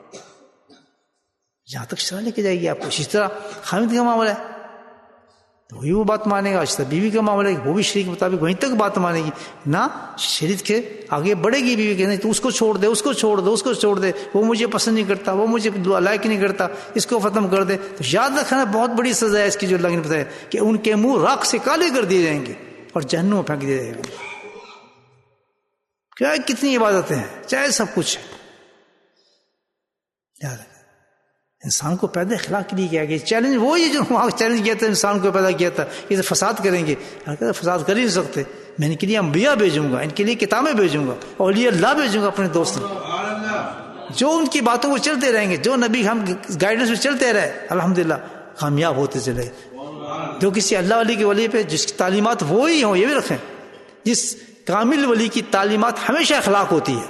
جہاں تک شرع لے کے جائے گی آپ کو. اسی طرح خاوند کا معاملہ ہے تو وہی وہ بات مانے گا. اسی طرح بیوی کا معاملہ ہے وہ بھی شریعت کے مطابق وہیں تک بات مانے گی. نہ شریعت کے آگے بڑھے گی بیوی کہ نہیں تو اس کو چھوڑ دے، اس کو چھوڑ دے، اس کو چھوڑ دے، وہ مجھے پسند نہیں کرتا، وہ مجھے لائق نہیں کرتا، اس کو ختم کر دے. تو یاد رکھنا بہت بڑی سزا ہے اس کی جو اللہ نے بتایا کہ ان کے منہ راکھ سے کالے کر دیے جائیں گے اور جہنم میں پھینک دیے جائیں گے. کیا کتنی عبادتیں ہیں، چاہے سب کچھ ہے. یاد رکھنا انسان کو پیدا اخلاق کے لیے کیا گیا. چیلنج وہی جو وہاں چیلنج کیا تھا انسان کو پیدا کیا تھا یہ فساد کریں گے. فساد کر ہی نہیں سکتے. میں ان کے لیے انبیاء بھیجوں گا، ان کے لیے کتابیں بھیجوں گا، اولیاء اللہ بھیجوں گا اپنے دوست جو ان کی باتوں کو چلتے رہیں گے، جو نبی ہم گائیڈنس میں چلتے رہے الحمدللہ کامیاب ہوتے چلے. جو کسی اللہ ولی کے ولی پہ جس کی تعلیمات وہی ہوں، یہ بھی رکھیں جس کامل ولی کی تعلیمات ہمیشہ اخلاق ہوتی ہے.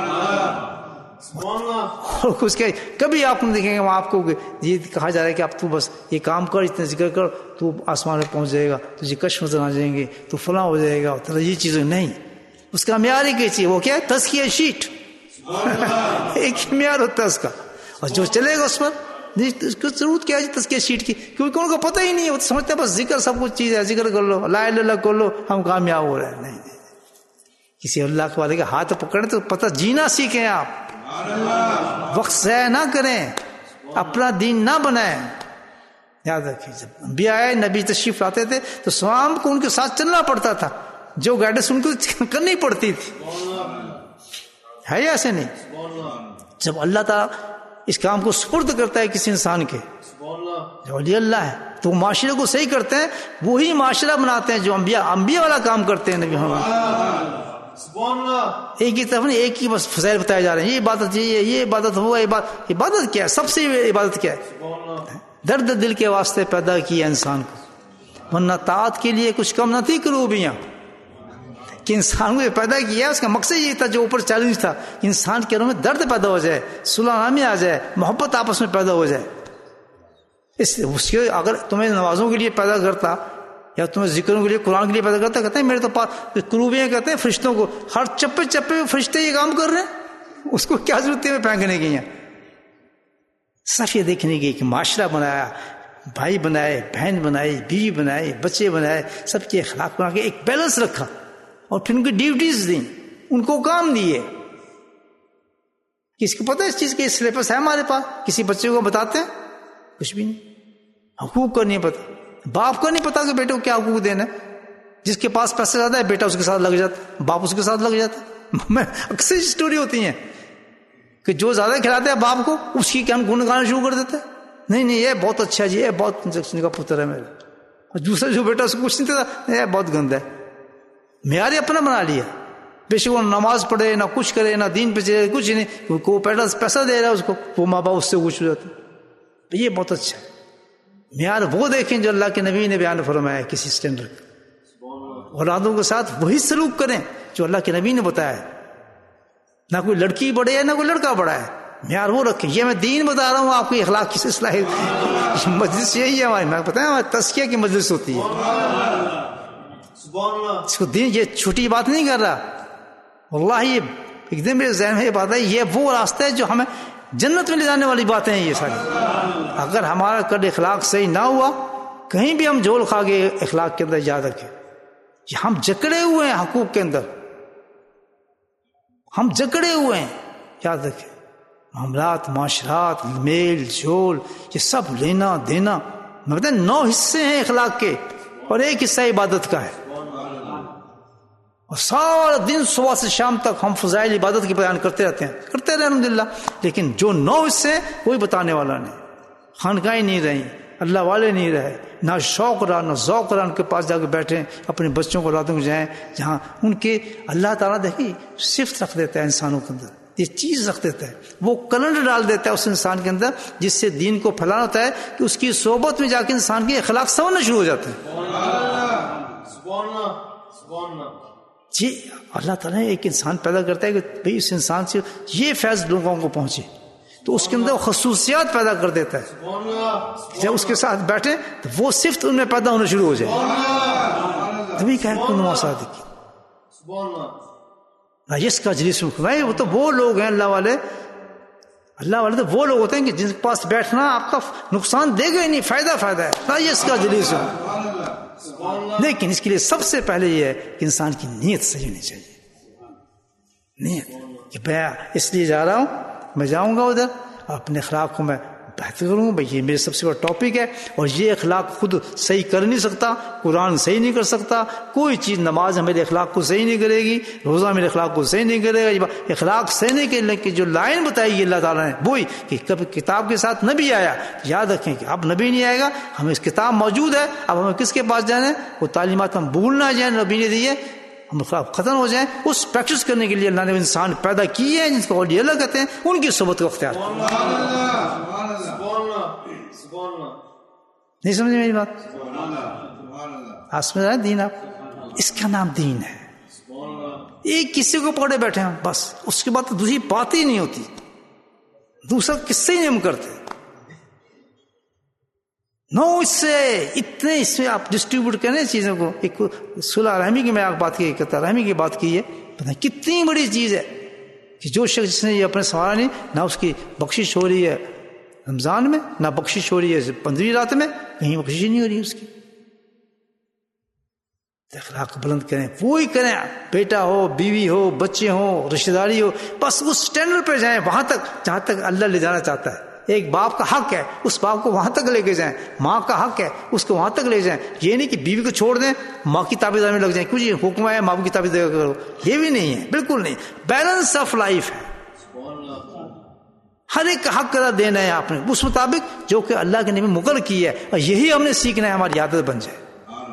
اور اس کے کبھی آپ نے دیکھیں گے وہاں آپ کو یہ کہا جا رہا ہے کہ آپ تو بس یہ کام کر، اتنا ذکر کر، تو آسمان میں پہنچ جائے گا، تجھے کشف نظر آ جائیں گے، تو فلاں ہو جائے گا. تو یہ چیزیں نہیں، اس کا معیار ہی کیسی ہے، وہ کیا ہے؟ تزکیہ شیٹ. ایک معیار ہوتا ہے اس کا، اور جو چلے گا اس پر اس کو ضرورت کیا ہے تزکیہ شیٹ کی؟ کیونکہ ان کو پتہ ہی نہیں ہے، وہ سمجھتے ہیں بس ذکر سب کچھ چیز ہے، ذکر کر لو، لا الہ الا اللہ کر لو، ہم کامیاب ہو رہے ہیں. نہیں، کسی اللہ کے والے کا ہاتھ پکڑے تو پتہ جینا سیکھیں آپ. وقت ضائع نہ کریں، اپنا دین نہ بنائیں. یاد رکھیے جب انبیاء آئے، نبی تشریف لاتے تھے تو سلام کو ان کے ساتھ چلنا پڑتا تھا، جو گائیڈنس ان کو کرنی پڑتی تھی. ہے یا ایسے نہیں؟ جب اللہ تعالیٰ اس کام کو سپرد کرتا ہے کسی انسان کے جو ولی اللہ ہے تو وہ معاشرے کو صحیح کرتے ہیں، وہی معاشرہ بناتے ہیں جو انبیاء انبیاء والا کام کرتے ہیں. نبی ہم ایک ہی طرف نہیں، ایک ہی بس فضائل بتائے جا رہے ہیں، یہ عبادت، یہ یہ عبادت ہوا. عبادت عبادت کیا ہے؟ سب سے عبادت کیا ہے؟ درد دل کے واسطے پیدا کیا انسان کو، ورنہ طاعت کے لیے کچھ کم نہ تھی قلوبیاں کہ انسان کو پیدا کیا. اس کا مقصد یہ تھا جو اوپر چیلنج تھا، انسان کے روح میں درد پیدا ہو جائے، صلح نامی آ جائے، محبت آپس میں پیدا ہو جائے. اس اس کے اگر تمہیں نمازوں کے لیے پیدا کرتا یا تمہیں ذکروں کے لیے قرآن کے لیے پیدا کرتا، کہتے ہیں میرے تو پاس قلوبیاں کہتے ہیں فرشتوں کو، ہر چپے چپے فرشتے یہ کام کر رہے ہیں، اس کو کیا ضرورت ہے پھینکنے کی؟ ہیں صرف یہ دیکھنے کی کہ معاشرہ بنایا، بھائی بنائے، بہن بنائی، بیوی بنائے، بچے بنائے، سب کے اخلاق بنا کے ایک بیلنس رکھا، اور پھر ان کی ڈیوٹیز دیں، ان کو کام دیے. کسی کو پتہ ہے اس چیز کے سلیبس ہے ہمارے پاس؟ کسی بچے کو بتاتے ہیں؟ کچھ بھی نہیں. حقوق کا نہیں پتہ، باپ کو نہیں پتا کہ بیٹے کو کیا حقوق دینا ہے. جس کے پاس پیسے زیادہ ہے بیٹا اس کے ساتھ لگ جاتا، باپ اس کے ساتھ لگ جاتا. میں اکثر اسٹوری ہوتی ہیں کہ جو زیادہ کھلاتے ہیں باپ کو اس کی کیا گن گانا شروع کر دیتے ہیں. نہیں نہیں یہ بہت اچھا جی، یہ بہت کا پتر ہے میرا. اور دوسرا جو بیٹا اس کو کچھ نہیں تھا، یہ بہت گندا ہے. معیار اپنا بنا لیا. بے شک وہ نماز پڑھے نہ کچھ کرے نہ دین پہ چلے کچھ نہیں، کو پیسہ دے رہا ہے اس کو، وہ ماں باپ اس سے کچھ ہو جاتا ہے. یہ بہت اچھا ہے. معیار وہ دیکھیں جو اللہ کے نبی نے بیان فرمایا ہے کسی اسٹینڈرڈ کا. اولادوں کے ساتھ وہی سلوک کریں جو اللہ کے نبی نے بتایا ہے. نہ کوئی لڑکی بڑے ہے نہ کوئی لڑکا بڑا ہے، معیار وہ رکھیں. یہ میں دین بتا رہا ہوں آپ کی اخلاق کی اصلاح. مجلس یہی ہے ہماری، میں پتہ ہے ہماری تزکیہ کی مجلس ہوتی ہے. اس کو دین یہ چھوٹی بات نہیں کر رہا. واللہ یہ ایک دن میرے ذہن میں یہ بات ہے، یہ وہ راستہ ہے جو ہمیں جنت میں لے جانے والی باتیں ہیں یہ ساری. اگر ہمارا کل اخلاق صحیح نہ ہوا، کہیں بھی ہم جھول کھا گئے اخلاق کے اندر، یاد رکھیں کہ ہم جکڑے ہوئے ہیں حقوق کے اندر، ہم جکڑے ہوئے ہیں. یاد رکھیں معاملات، معاشرات، میل جول، یہ سب لینا دینا، میں بتاؤں نو حصے ہیں اخلاق کے اور ایک حصہ عبادت کا ہے. اور سارا دن صبح سے شام تک ہم فضائل عبادت کی بیان کرتے رہتے ہیں، کرتے رہے الحمدللہ، لیکن جو نو حصے کوئی بتانے والا نہیں. خانقاہیں نہیں رہیں، اللہ والے نہیں رہے، نہ شوق رہا نہ ذوق رہا. ان کے پاس جا کے بیٹھیں، اپنے بچوں کو راتوں کو جائیں جہاں ان کے اللہ تعالیٰ دیکھیے صفت رکھ دیتا ہے انسانوں کے اندر، یہ چیز رکھ دیتا ہے، وہ کلنڈر ڈال دیتا ہے اس انسان کے اندر جس سے دین کو پھیلانا ہوتا ہے کہ اس کی صحبت میں جا کے انسان کے اخلاق سنورنا شروع ہو جاتے ہیں. جی اللہ تعالیٰ نے ایک انسان پیدا کرتا ہے کہ بھئی اس انسان سے یہ فیض لوگوں کو پہنچے، تو اس کے اندر خصوصیات پیدا کر دیتا ہے. جب اس کے ساتھ بیٹھے تو وہ صفت ان میں پیدا ہونا شروع ہو جائے. تبھی کہ یس کا جلیس بھائی وہ تو وہ لوگ ہیں اللہ والے. اللہ والے تو وہ لوگ ہوتے ہیں کہ جن کے پاس بیٹھنا آپ کا نقصان دے گا ہی نہیں، فائدہ فائدہ ہے. یس کا جلیس ہو. لیکن اس کے لیے سب سے پہلے یہ ہے کہ انسان کی نیت صحیح ہونی چاہیے. نیت کہ بھیا اس لیے جا رہا ہوں، میں جاؤں گا ادھر، اپنے اخلاق کو میں بہتر کروں. بھائی یہ میرے سب سے بڑا ٹاپک ہے، اور یہ اخلاق خود صحیح کر نہیں سکتا، قرآن صحیح نہیں کر سکتا، کوئی چیز، نماز میرے اخلاق کو صحیح نہیں کرے گی، روزہ میرے اخلاق کو صحیح نہیں کرے گا. اخلاق صحیح نہیں کرنے کی جو لائن بتائی گی اللہ تعالیٰ نے وہی کہ کبھی کتاب کے ساتھ نبی آیا. یاد رکھیں کہ اب نبی نہیں آئے گا، ہمیں اس کتاب موجود ہے، اب ہمیں کس کے پاس جانا ہے؟ وہ تعلیمات ہم بھول نہ جائیں نبی نے دیے، ہم ختم ہو جائیں. اس پریکٹس کرنے کے لیے اللہ نے انسان پیدا کیے ہیں جن کو اولیاء اللہ کہتے ہیں، ان کی صحبت کو اختیار. نہیں سمجھے میری بات؟ آپ سمجھ رہے ہیں دین؟ آپ اس کا نام دین ہے. ایک کسی کو پکڑے بیٹھے ہیں بس، اس کے بعد تو دوسری بات ہی نہیں ہوتی، دوسرا قصے ہی نہیں ہم کرتے. نو اس سے اتنے اس میں آپ ڈسٹریبیوٹ کریں چیزوں کو. ایک صلح رحمی کی میں آپ بات کی، قطع رحمی کی بات کی ہے، پتہ کتنی بڑی چیز ہے کہ جو شخص جس نے یہ اپنے سوارا نہیں، نہ اس کی بخشش ہو رہی ہے رمضان میں، نہ بخشش ہو رہی ہے پندرہویں رات میں، کہیں بخشش نہیں ہو رہی ہے اس کی. اخلاق بلند کریں، وہی کریں، بیٹا ہو، بیوی ہو، بچے ہوں، رشتہ داری ہو، بس اس اسٹینڈرڈ پہ جائیں وہاں تک جہاں تک اللہ لے جانا چاہتا ہے. ایک باپ کا حق ہے، اس باپ کو وہاں تک لے کے جائیں. ماں کا حق ہے، اس کو وہاں تک لے جائیں. یہ نہیں کہ بیوی کو چھوڑ دیں، ماں کی تابعداری میں لگ جائیں، کچھ حکم ہے ماں کی تابعداری کرو، یہ بھی نہیں ہے، بالکل نہیں. بیلنس آف لائف ہے، ہر ایک کا حق ادا دینا ہے آپ نے اس مطابق جو کہ اللہ کے نبی مقرر کی ہے، اور یہی ہم نے سیکھنا ہے، ہماری عادت بن جائے.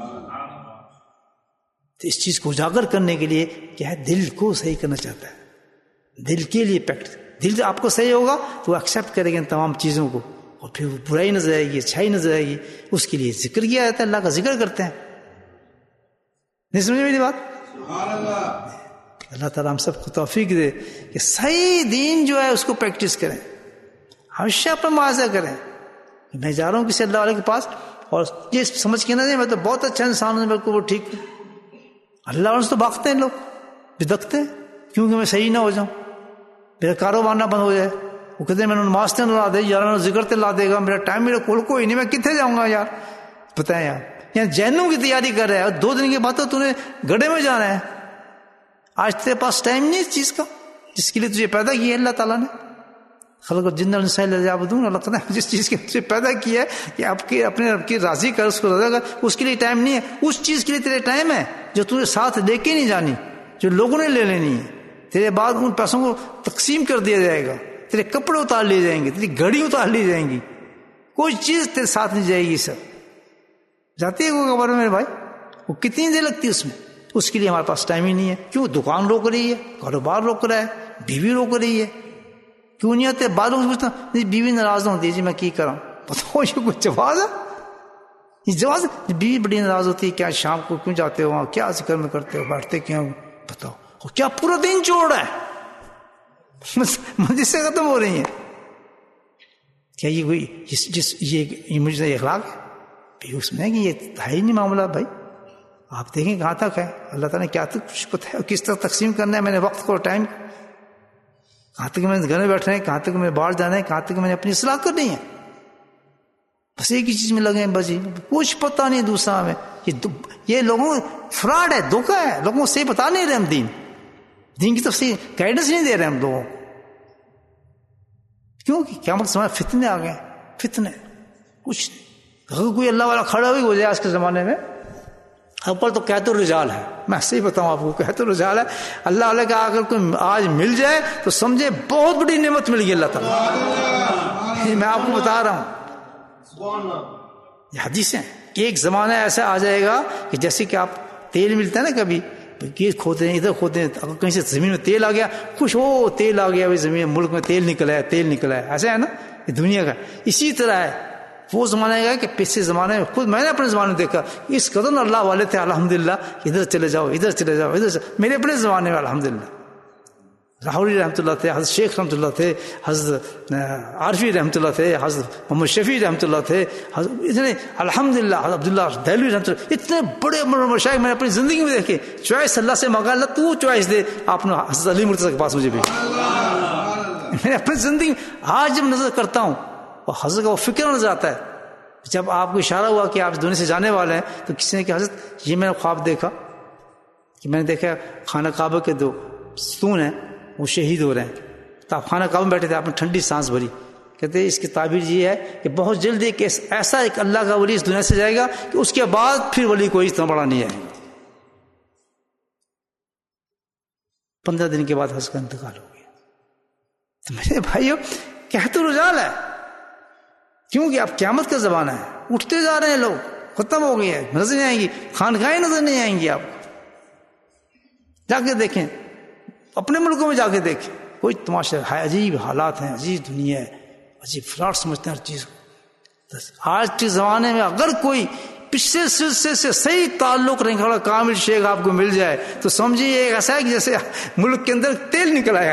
تو اس چیز کو اجاگر کرنے کے لیے کیا ہے، دل کو صحیح کرنا چاہتا ہے. دل کے لیے پیکٹ، دل آپ کو صحیح ہوگا تو وہ ایکسیپٹ کرے گا ان تمام چیزوں کو، اور پھر وہ برائی نظر آئے گی، اچھائی نظر آئے گی. اس کے لیے ذکر کیا جاتا ہے، اللہ کا ذکر کرتے ہیں. نہیں سمجھے میری بات؟ اللہ تعالیٰ ہم سب کو توفیق دے کہ صحیح دین جو ہے اس کو پریکٹس کریں. ہمیشہ اپنا مواضع کریں کہ میں جا رہا ہوں کسی اللہ والے کے پاس، اور یہ سمجھ کے نہ جائیں میں تو بہت اچھا انسان ہوں، میرے کو وہ ٹھیک ہے. اللہ والوں سے تو بھاگتے ہیں لوگ، بدکتے ہیں کیونکہ میں صحیح نہ ہو جاؤں، میرا کاروبار نہ بند ہو جائے. وہ کہتے ہیں میں نے نماز تے لا دے یار، ذکر تے لا دے گا، میرا ٹائم میرا کول کوئی نہیں، میں کتنے جاؤں گا یار. بتائیں یار، یہاں جینوں کی تیاری کر رہے ہیں، دو دن کے بعد تو تو نے گڑھے میں جانا ہے. آج تیرے پاس ٹائم نہیں اس چیز کا جس کے لیے تجھے پیدا کیا ہے اللہ تعالیٰ نے. خلق الجن والانس الا ليعبدون. اللہ تعالیٰ نے جس چیز کے تجھے پیدا کیا ہے کہ آپ کے اپنے رب کی راضی کر، اس کو رضا کر، اس کے لیے ٹائم نہیں ہے. اس چیز کے لیے تیرے ٹائم ہے جو تجھے ساتھ لے کے نہیں جانی، جو لوگوں نے لے لینی ہے. تیرے بعد ان پیسوں کو تقسیم کر دیا جائے گا، تیرے کپڑے اتار لیے جائیں گے، تیری گھڑی اتار لی جائیں گی. کوئی چیز تیرے ساتھ نہیں جائے گی سر. جاتے ہیں کوئی خبر میرے بھائی, وہ کتنی دیر لگتی ہے اس میں, اس کے لیے ہمارے پاس ٹائم ہی نہیں ہے. کیوں؟ دکان روک رہی ہے, کاروبار روک رہا ہے, بیوی روک رہی ہے, کیوں نہیں آتے؟ بعدوں سے پوچھتا بیوی ناراض نہ ہوتی ہے, جی میں کی کروں, بتاؤ یہ کوئی جواز ہے؟ یہ جواز ہے؟ بیوی بڑی ناراض ہوتی ہے, کیا شام کو کیوں جاتے ہو وہاں, کیا ذکر میں کرتے ہو, بیٹھتے کیوں, بتاؤ اور کیا پورا دن چھوڑ رہا ہے, مجلس سے ختم ہو رہی ہیں. کیا یہ کوئی جس جس یہ مجھے اخلاق ہے؟ اس میں کہ یہ ہے ہی نہیں معاملہ بھائی. آپ دیکھیں کہاں تک ہے, اللہ تعالیٰ نے کیا تک کچھ پتہ ہے, کس طرح تقسیم کرنا ہے میں نے وقت کو, ٹائم, کہاں تک میں نے گھر میں بیٹھنا ہے, کہاں تک میں نے باہر جانا ہے, کہاں تک میں نے اپنی اصلاح کرنی ہے. بس ایک ہی چیز میں لگے ہیں بس, کچھ پتہ نہیں دوسرا میں. یہ یہ لوگوں فراڈ ہے, دھوکہ ہے, لوگوں سے بتا نہیں رہے ہم دین, دین کی تفصیل گائیڈنس نہیں دے رہے ہم لوگوں کو. کیوں کہ کیا مطلب سمجھ فتنے آ گئے, فتنے کچھ نہیں. اگر کوئی اللہ والا کھڑا ہوئی ہو جائے آج کے زمانے میں, اوپر تو کہتے رجال ہے, میں صحیح بتاؤں آپ کو, کہتے رجال ہے. اللہ علیہ کا اگر کوئی آج مل جائے تو سمجھے بہت بڑی نعمت مل گئی اللہ تعالیٰ. میں آپ کو بتا رہا ہوں, یہ حدیثیں کہ ایک زمانہ ایسا آ جائے گا کہ جیسے کہ آپ تیل ملتا ہے نا, کبھی یہ کھودتے ہیں ادھر کھودتے ہیں, اگر کہیں سے زمین میں تیل آ گیا, خوش ہو تیل آ گیا, زمین ملک میں تیل نکلا ہے, تیل نکلا ہے, ایسا ہے نا یہ دنیا کا. اسی طرح ہے وہ زمانہ ہے کہ پچھلے زمانے میں, خود میں نے اپنے زمانے میں دیکھا, اس قدر اللہ والے تھے الحمدللہ, ادھر چلے جاؤ ادھر چلے جاؤ ادھر چلے. میرے اپنے زمانے میں الحمدللہ لاہوری رحمۃ اللہ تھے, حضرت شیخ رحمۃ اللہ تھے, حضرت عارفی رحمۃ اللہ تھے, حضرت محمد شفیع رحمۃ اللہ تھے, اتنے الحمدللہ حضرت عبداللہ دہلوی رحمۃ اللہ, اتنے بڑے بڑے مشائخ میں نے اپنی زندگی میں دیکھے. چوائس اللہ سے مانگا, اللہ تو چوائس دے. آپ نے حضرت علی مرتضیٰ کے پاس مجھے بھی, میں نے اپنی زندگی آج جب نظر کرتا ہوں اور حضرت کا وہ فکر نظر آتا ہے. جب آپ کو اشارہ ہوا کہ آپ اس دنیا سے جانے والے ہیں تو کسی نے کہ حضرت یہ میں نے خواب دیکھا کہ میں نے دیکھا خانہ کعبہ کے دو ستون ہیں وہ شہید ہو رہے ہیں, تو آپ خانہ کعبہ میں بیٹھے تھے, آپ نے ٹھنڈی سانس بھری. کہتے ہیں اس کی تعبیر یہ ہے کہ بہت جلد ایک ایسا ایک اللہ کا ولی اس دنیا سے جائے گا کہ اس کے بعد پھر ولی کوئی اتنا بڑا نہیں آئے گا. پندرہ دن کے بعد حضرت کا انتقال ہو گیا. تو میرے بھائیو کہتے رجال ہے, کیونکہ اب قیامت کا زمانہ ہے, اٹھتے جا رہے ہیں لوگ, ختم ہو گئی ہے, نظر نہیں آئیں گی, خانقاہیں نظر نہیں آئیں گی. آپ جا کے دیکھیں, اپنے ملکوں میں جا کے دیکھیں, کوئی تماشا ہے, عجیب حالات ہیں, عجیب دنیا ہے, عجیب فراڈ سمجھتے ہیں ہر چیز کو. آج کے زمانے میں اگر کوئی پچھلے سلسلے سے صحیح تعلق رکھنے والا کامل شیخ آپ کو مل جائے تو سمجھیے یہ ایسا ہے کہ جیسے ملک کے اندر تیل نکل آیا,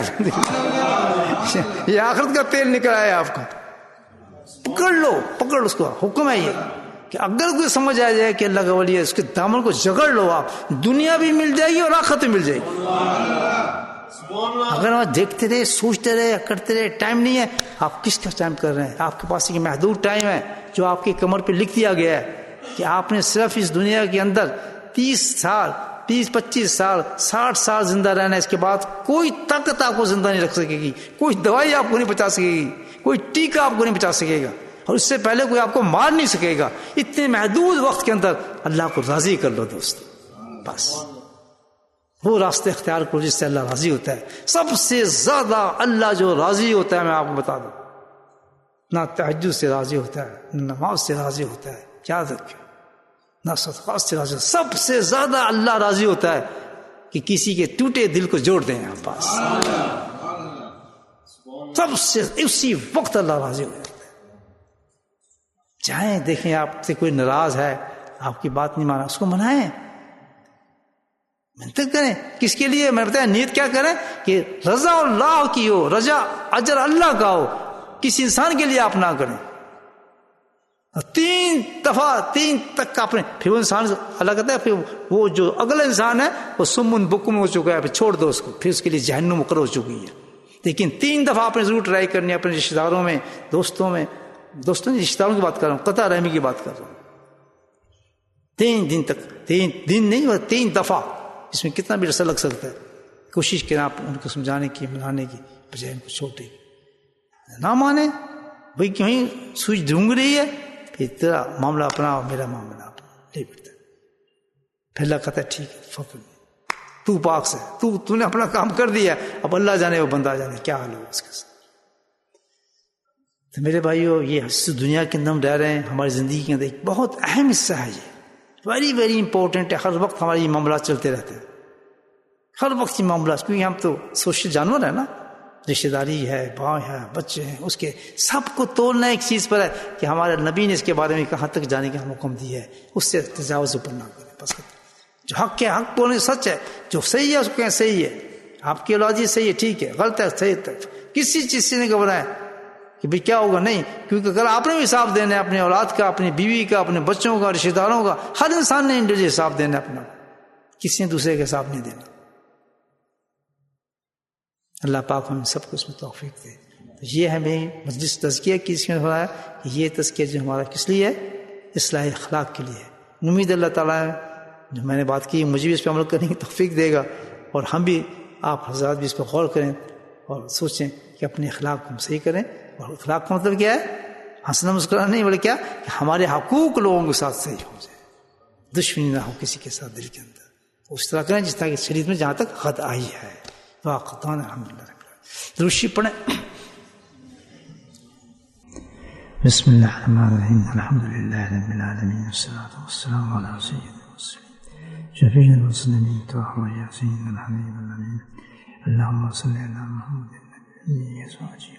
یہ آخرت کا تیل نکل آیا آپ کا. پکڑ لو, پکڑ اس کو, حکم ہے یہ کہ اگر کوئی سمجھ آ جائے کہ اللہ کا ولی ہے, اس کے دامن کو جگڑ لو, آپ دنیا بھی مل جائے گی اور آخرت بھی مل جائے گی. اگر آپ دیکھتے رہے, سوچتے رہے, کرتے رہے, ٹائم نہیں ہے. آپ کس کا ٹائم کر رہے ہیں؟ آپ کے پاس ایک محدود ٹائم ہے جو آپ کی کمر پہ لکھ دیا گیا ہے کہ آپ نے صرف اس دنیا کے اندر تیس سال تیس پچیس سال ساٹھ سال زندہ رہنا ہے. اس کے بعد کوئی طاقت آپ کو زندہ نہیں رکھ سکے گی, کوئی دوائی آپ کو نہیں بچا سکے گی, کوئی ٹیکہ آپ کو نہیں بچا سکے گا, اور اس سے پہلے کوئی آپ کو مار نہیں سکے گا. اتنے محدود وقت کے اندر اللہ کو راضی کر لو دوست, بس وہ راستے اختیار کرو جس سے اللہ راضی ہوتا ہے. سب سے زیادہ اللہ جو راضی ہوتا ہے میں آپ کو بتا دوں, نہ تہجد سے راضی ہوتا ہے, نہ نماز سے راضی ہوتا ہے, یاد رکھیں, نہ صدقات سے راضی. سب سے زیادہ اللہ راضی ہوتا ہے کہ کسی کے ٹوٹے دل کو جوڑ دیں آپ پاس, سب سے اسی وقت اللہ راضی ہو جاتا ہے. جائیں دیکھیں, آپ سے کوئی ناراض ہے, آپ کی بات نہیں مانا, اس کو منائیں, منطق کریں. کس کے لیے؟ میں بتایا نیت کیا کریں کہ رضا اللہ کی ہو, رضا اجر اللہ کا ہو, کسی انسان کے لیے آپ نہ کریں. تین دفعہ تین تک آپ نے, پھر وہ انسان اللہ کہتا ہے, پھر وہ جو اگلا انسان ہے وہ سمن بکم ہو چکا ہے, پھر چھوڑ دو اس کو, پھر اس کے لیے جہنم مقرر ہو چکی ہے. لیکن تین دفعہ آپ نے ضرور ٹرائی کرنی ہے, اپنے رشتے داروں میں, دوستوں میں, دوستوں نے رشتے داروں کی بات کر رہا ہوں, قطع رحمی کی بات کر رہا ہوں. تین دن تک, تین دن نہیں, تین دفعہ, اس میں کتنا بھی عرصہ لگ سکتا ہے. کوشش کریں آپ ان کو سمجھانے کی, منانے کی, بجائے ان کو چھوٹے نہ مانے. بھائی کہیں سوئی ڈھونگ رہی ہے, پھر تیرا معاملہ اپنا اور میرا معاملہ اپنا, نہیں بیٹھتا. پھر اللہ کہتا ہے ٹھیک ہے, فخر تو پاک سے, تو تو نے اپنا کام کر دیا, اب اللہ جانے وہ بندہ جانے کیا حال ہو اس کے ساتھ. تو میرے بھائیو، یہ اس دنیا کے اندر ہم رہ رہے ہیں، ہماری زندگی کے اندر ایک بہت اہم حصہ ہے، یہ ویری ویری امپورٹنٹ ہے. ہر وقت ہمارے یہ معاملات چلتے رہتے ہیں، ہر وقت یہ معاملات، کیونکہ ہم تو سوشل جانور ہیں نا، رشتے داری ہے، بھائی ہے، بچے ہیں، اس کے سب کو تولنا ایک چیز پر ہے کہ ہمارے نبی نے اس کے بارے میں کہاں تک جانے کا حکم دیا ہے، اس سے تجاوز اوپر نہ کریں. بس جو حق ہے حق بولنے سچ ہے، جو صحیح ہے اس کو کہیں صحیح ہے، آپ کی اولادی صحیح ہے ٹھیک ہے، غلط ہے صحیح ہے، کسی چیز سے نہیں گھبرائیں کہ بھئی کیا ہوگا، نہیں، کیونکہ اگر آپ نے بھی حساب دینا ہے اپنی اولاد کا، اپنی بیوی کا، اپنے بچوں کا، رشتے داروں کا، ہر انسان نے انڈیویجول حساب دینا ہے اپنا، کسی نے دوسرے کا حساب نہیں دینا. اللہ پاک ہم سب کو اس میں توفیق دے. تو یہ ہمیں مجلس تزکیہ کی اس میں ہو رہا ہے کہ یہ تزکیہ جو ہمارا کس لیے ہے؟ اصلاح اخلاق کے لیے ہے. امید اللہ تعالیٰ جو میں نے بات کی مجھے بھی اس پہ عمل کرنے کی توفیق دے گا، اور ہم بھی، آپ حضرات بھی اس پہ غور کریں اور سوچیں کہ اپنے اخلاق کو ہم صحیح کریں. اور اخلاق کا مطلب کیا ہے؟ ہنسنا مسکرانا نہیں، بلکہ کیا کہ ہمارے حقوق لوگوں کے ساتھ صحیح ہو جائے، دشمنی نہ ہو کسی کے ساتھ دل کے اندر، اس طرح کریں جس طرح کہ شریعت میں جہاں تک حد آئی ہے. واقعان الحمدللہ رب العالمین. دروشی پڑھیں. بسم اللہ الرحمن الرحیم. الحمدللہ رب العالمین، والصلاة والسلام علی سید المرسلین شفیع المسلمین طه یاسین الحبیب الامین. اللهم صل علی محمد النبی ازواجہ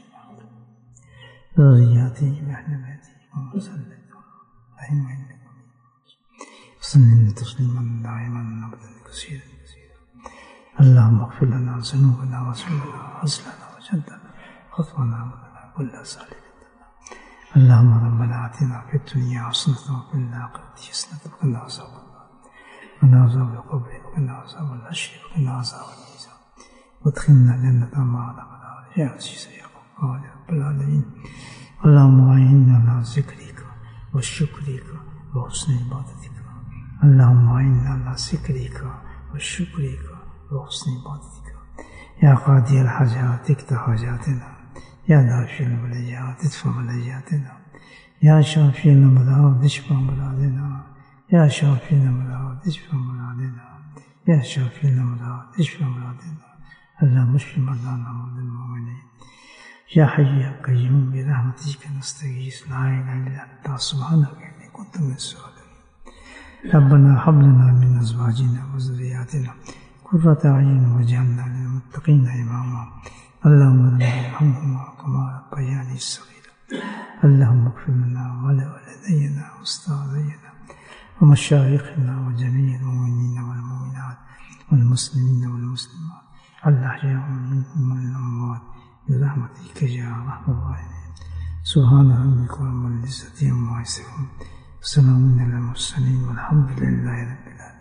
ذریاتہ واہل بیتہ وسلم اجمعین وسلم تسلیما دائما ابدا کثیرا. اللهم اغفر لنا ذنوبنا واسلنا وازلنا وجدنا خطانا ولا كل صالح. اللهم ربنا آتنا في الدنيا حسنة وفي الآخرة حسنة وقنا عذاب النار وقنا عذاب القبر وقنا عذاب الحشر وقنا عذاب الميزان وادخلنا جنة مع الأبرار يا عزيز يا غفار يا رب العالمين. اللهم أعنا على ذكرك وشكرك وحسن عبادتك. اللهم أعنا على ذكرك وشكرك وحسن عبادتك. يا قاضي الحاجات اقض حاجاتنا، يا دافع البليات ادفع بلياتنا، يا شافي الأمراض اشف أمراضنا، يا شافي الأمراض اشف أمراضنا، يا شافي الأمراض اشف أمراضنا. اللهم اشف مرضانا ومرضى المؤمنين. يا حي يا قيوم برحمتك نستغيث، لا إله إلا أنت سبحانك إني كنت من الظالمين. ربنا هب لنا من أزواجنا وذرياتنا قرة أعين واجعلنا للمتقين إماما. اللهم ارحمهما كما ربياني صغيرا. اللهم اغفر لنا ولوالدينا واستاذينا ومشايخنا وجميع المؤمنين والمؤمنات والمسلمين والمسلمات الأحياء منهم والأموات برحمتك يا أرحم الراحمين. سبحان ربك رب العزة عما يصفون، سلام على المرسلين والحمد لله رب العالمين.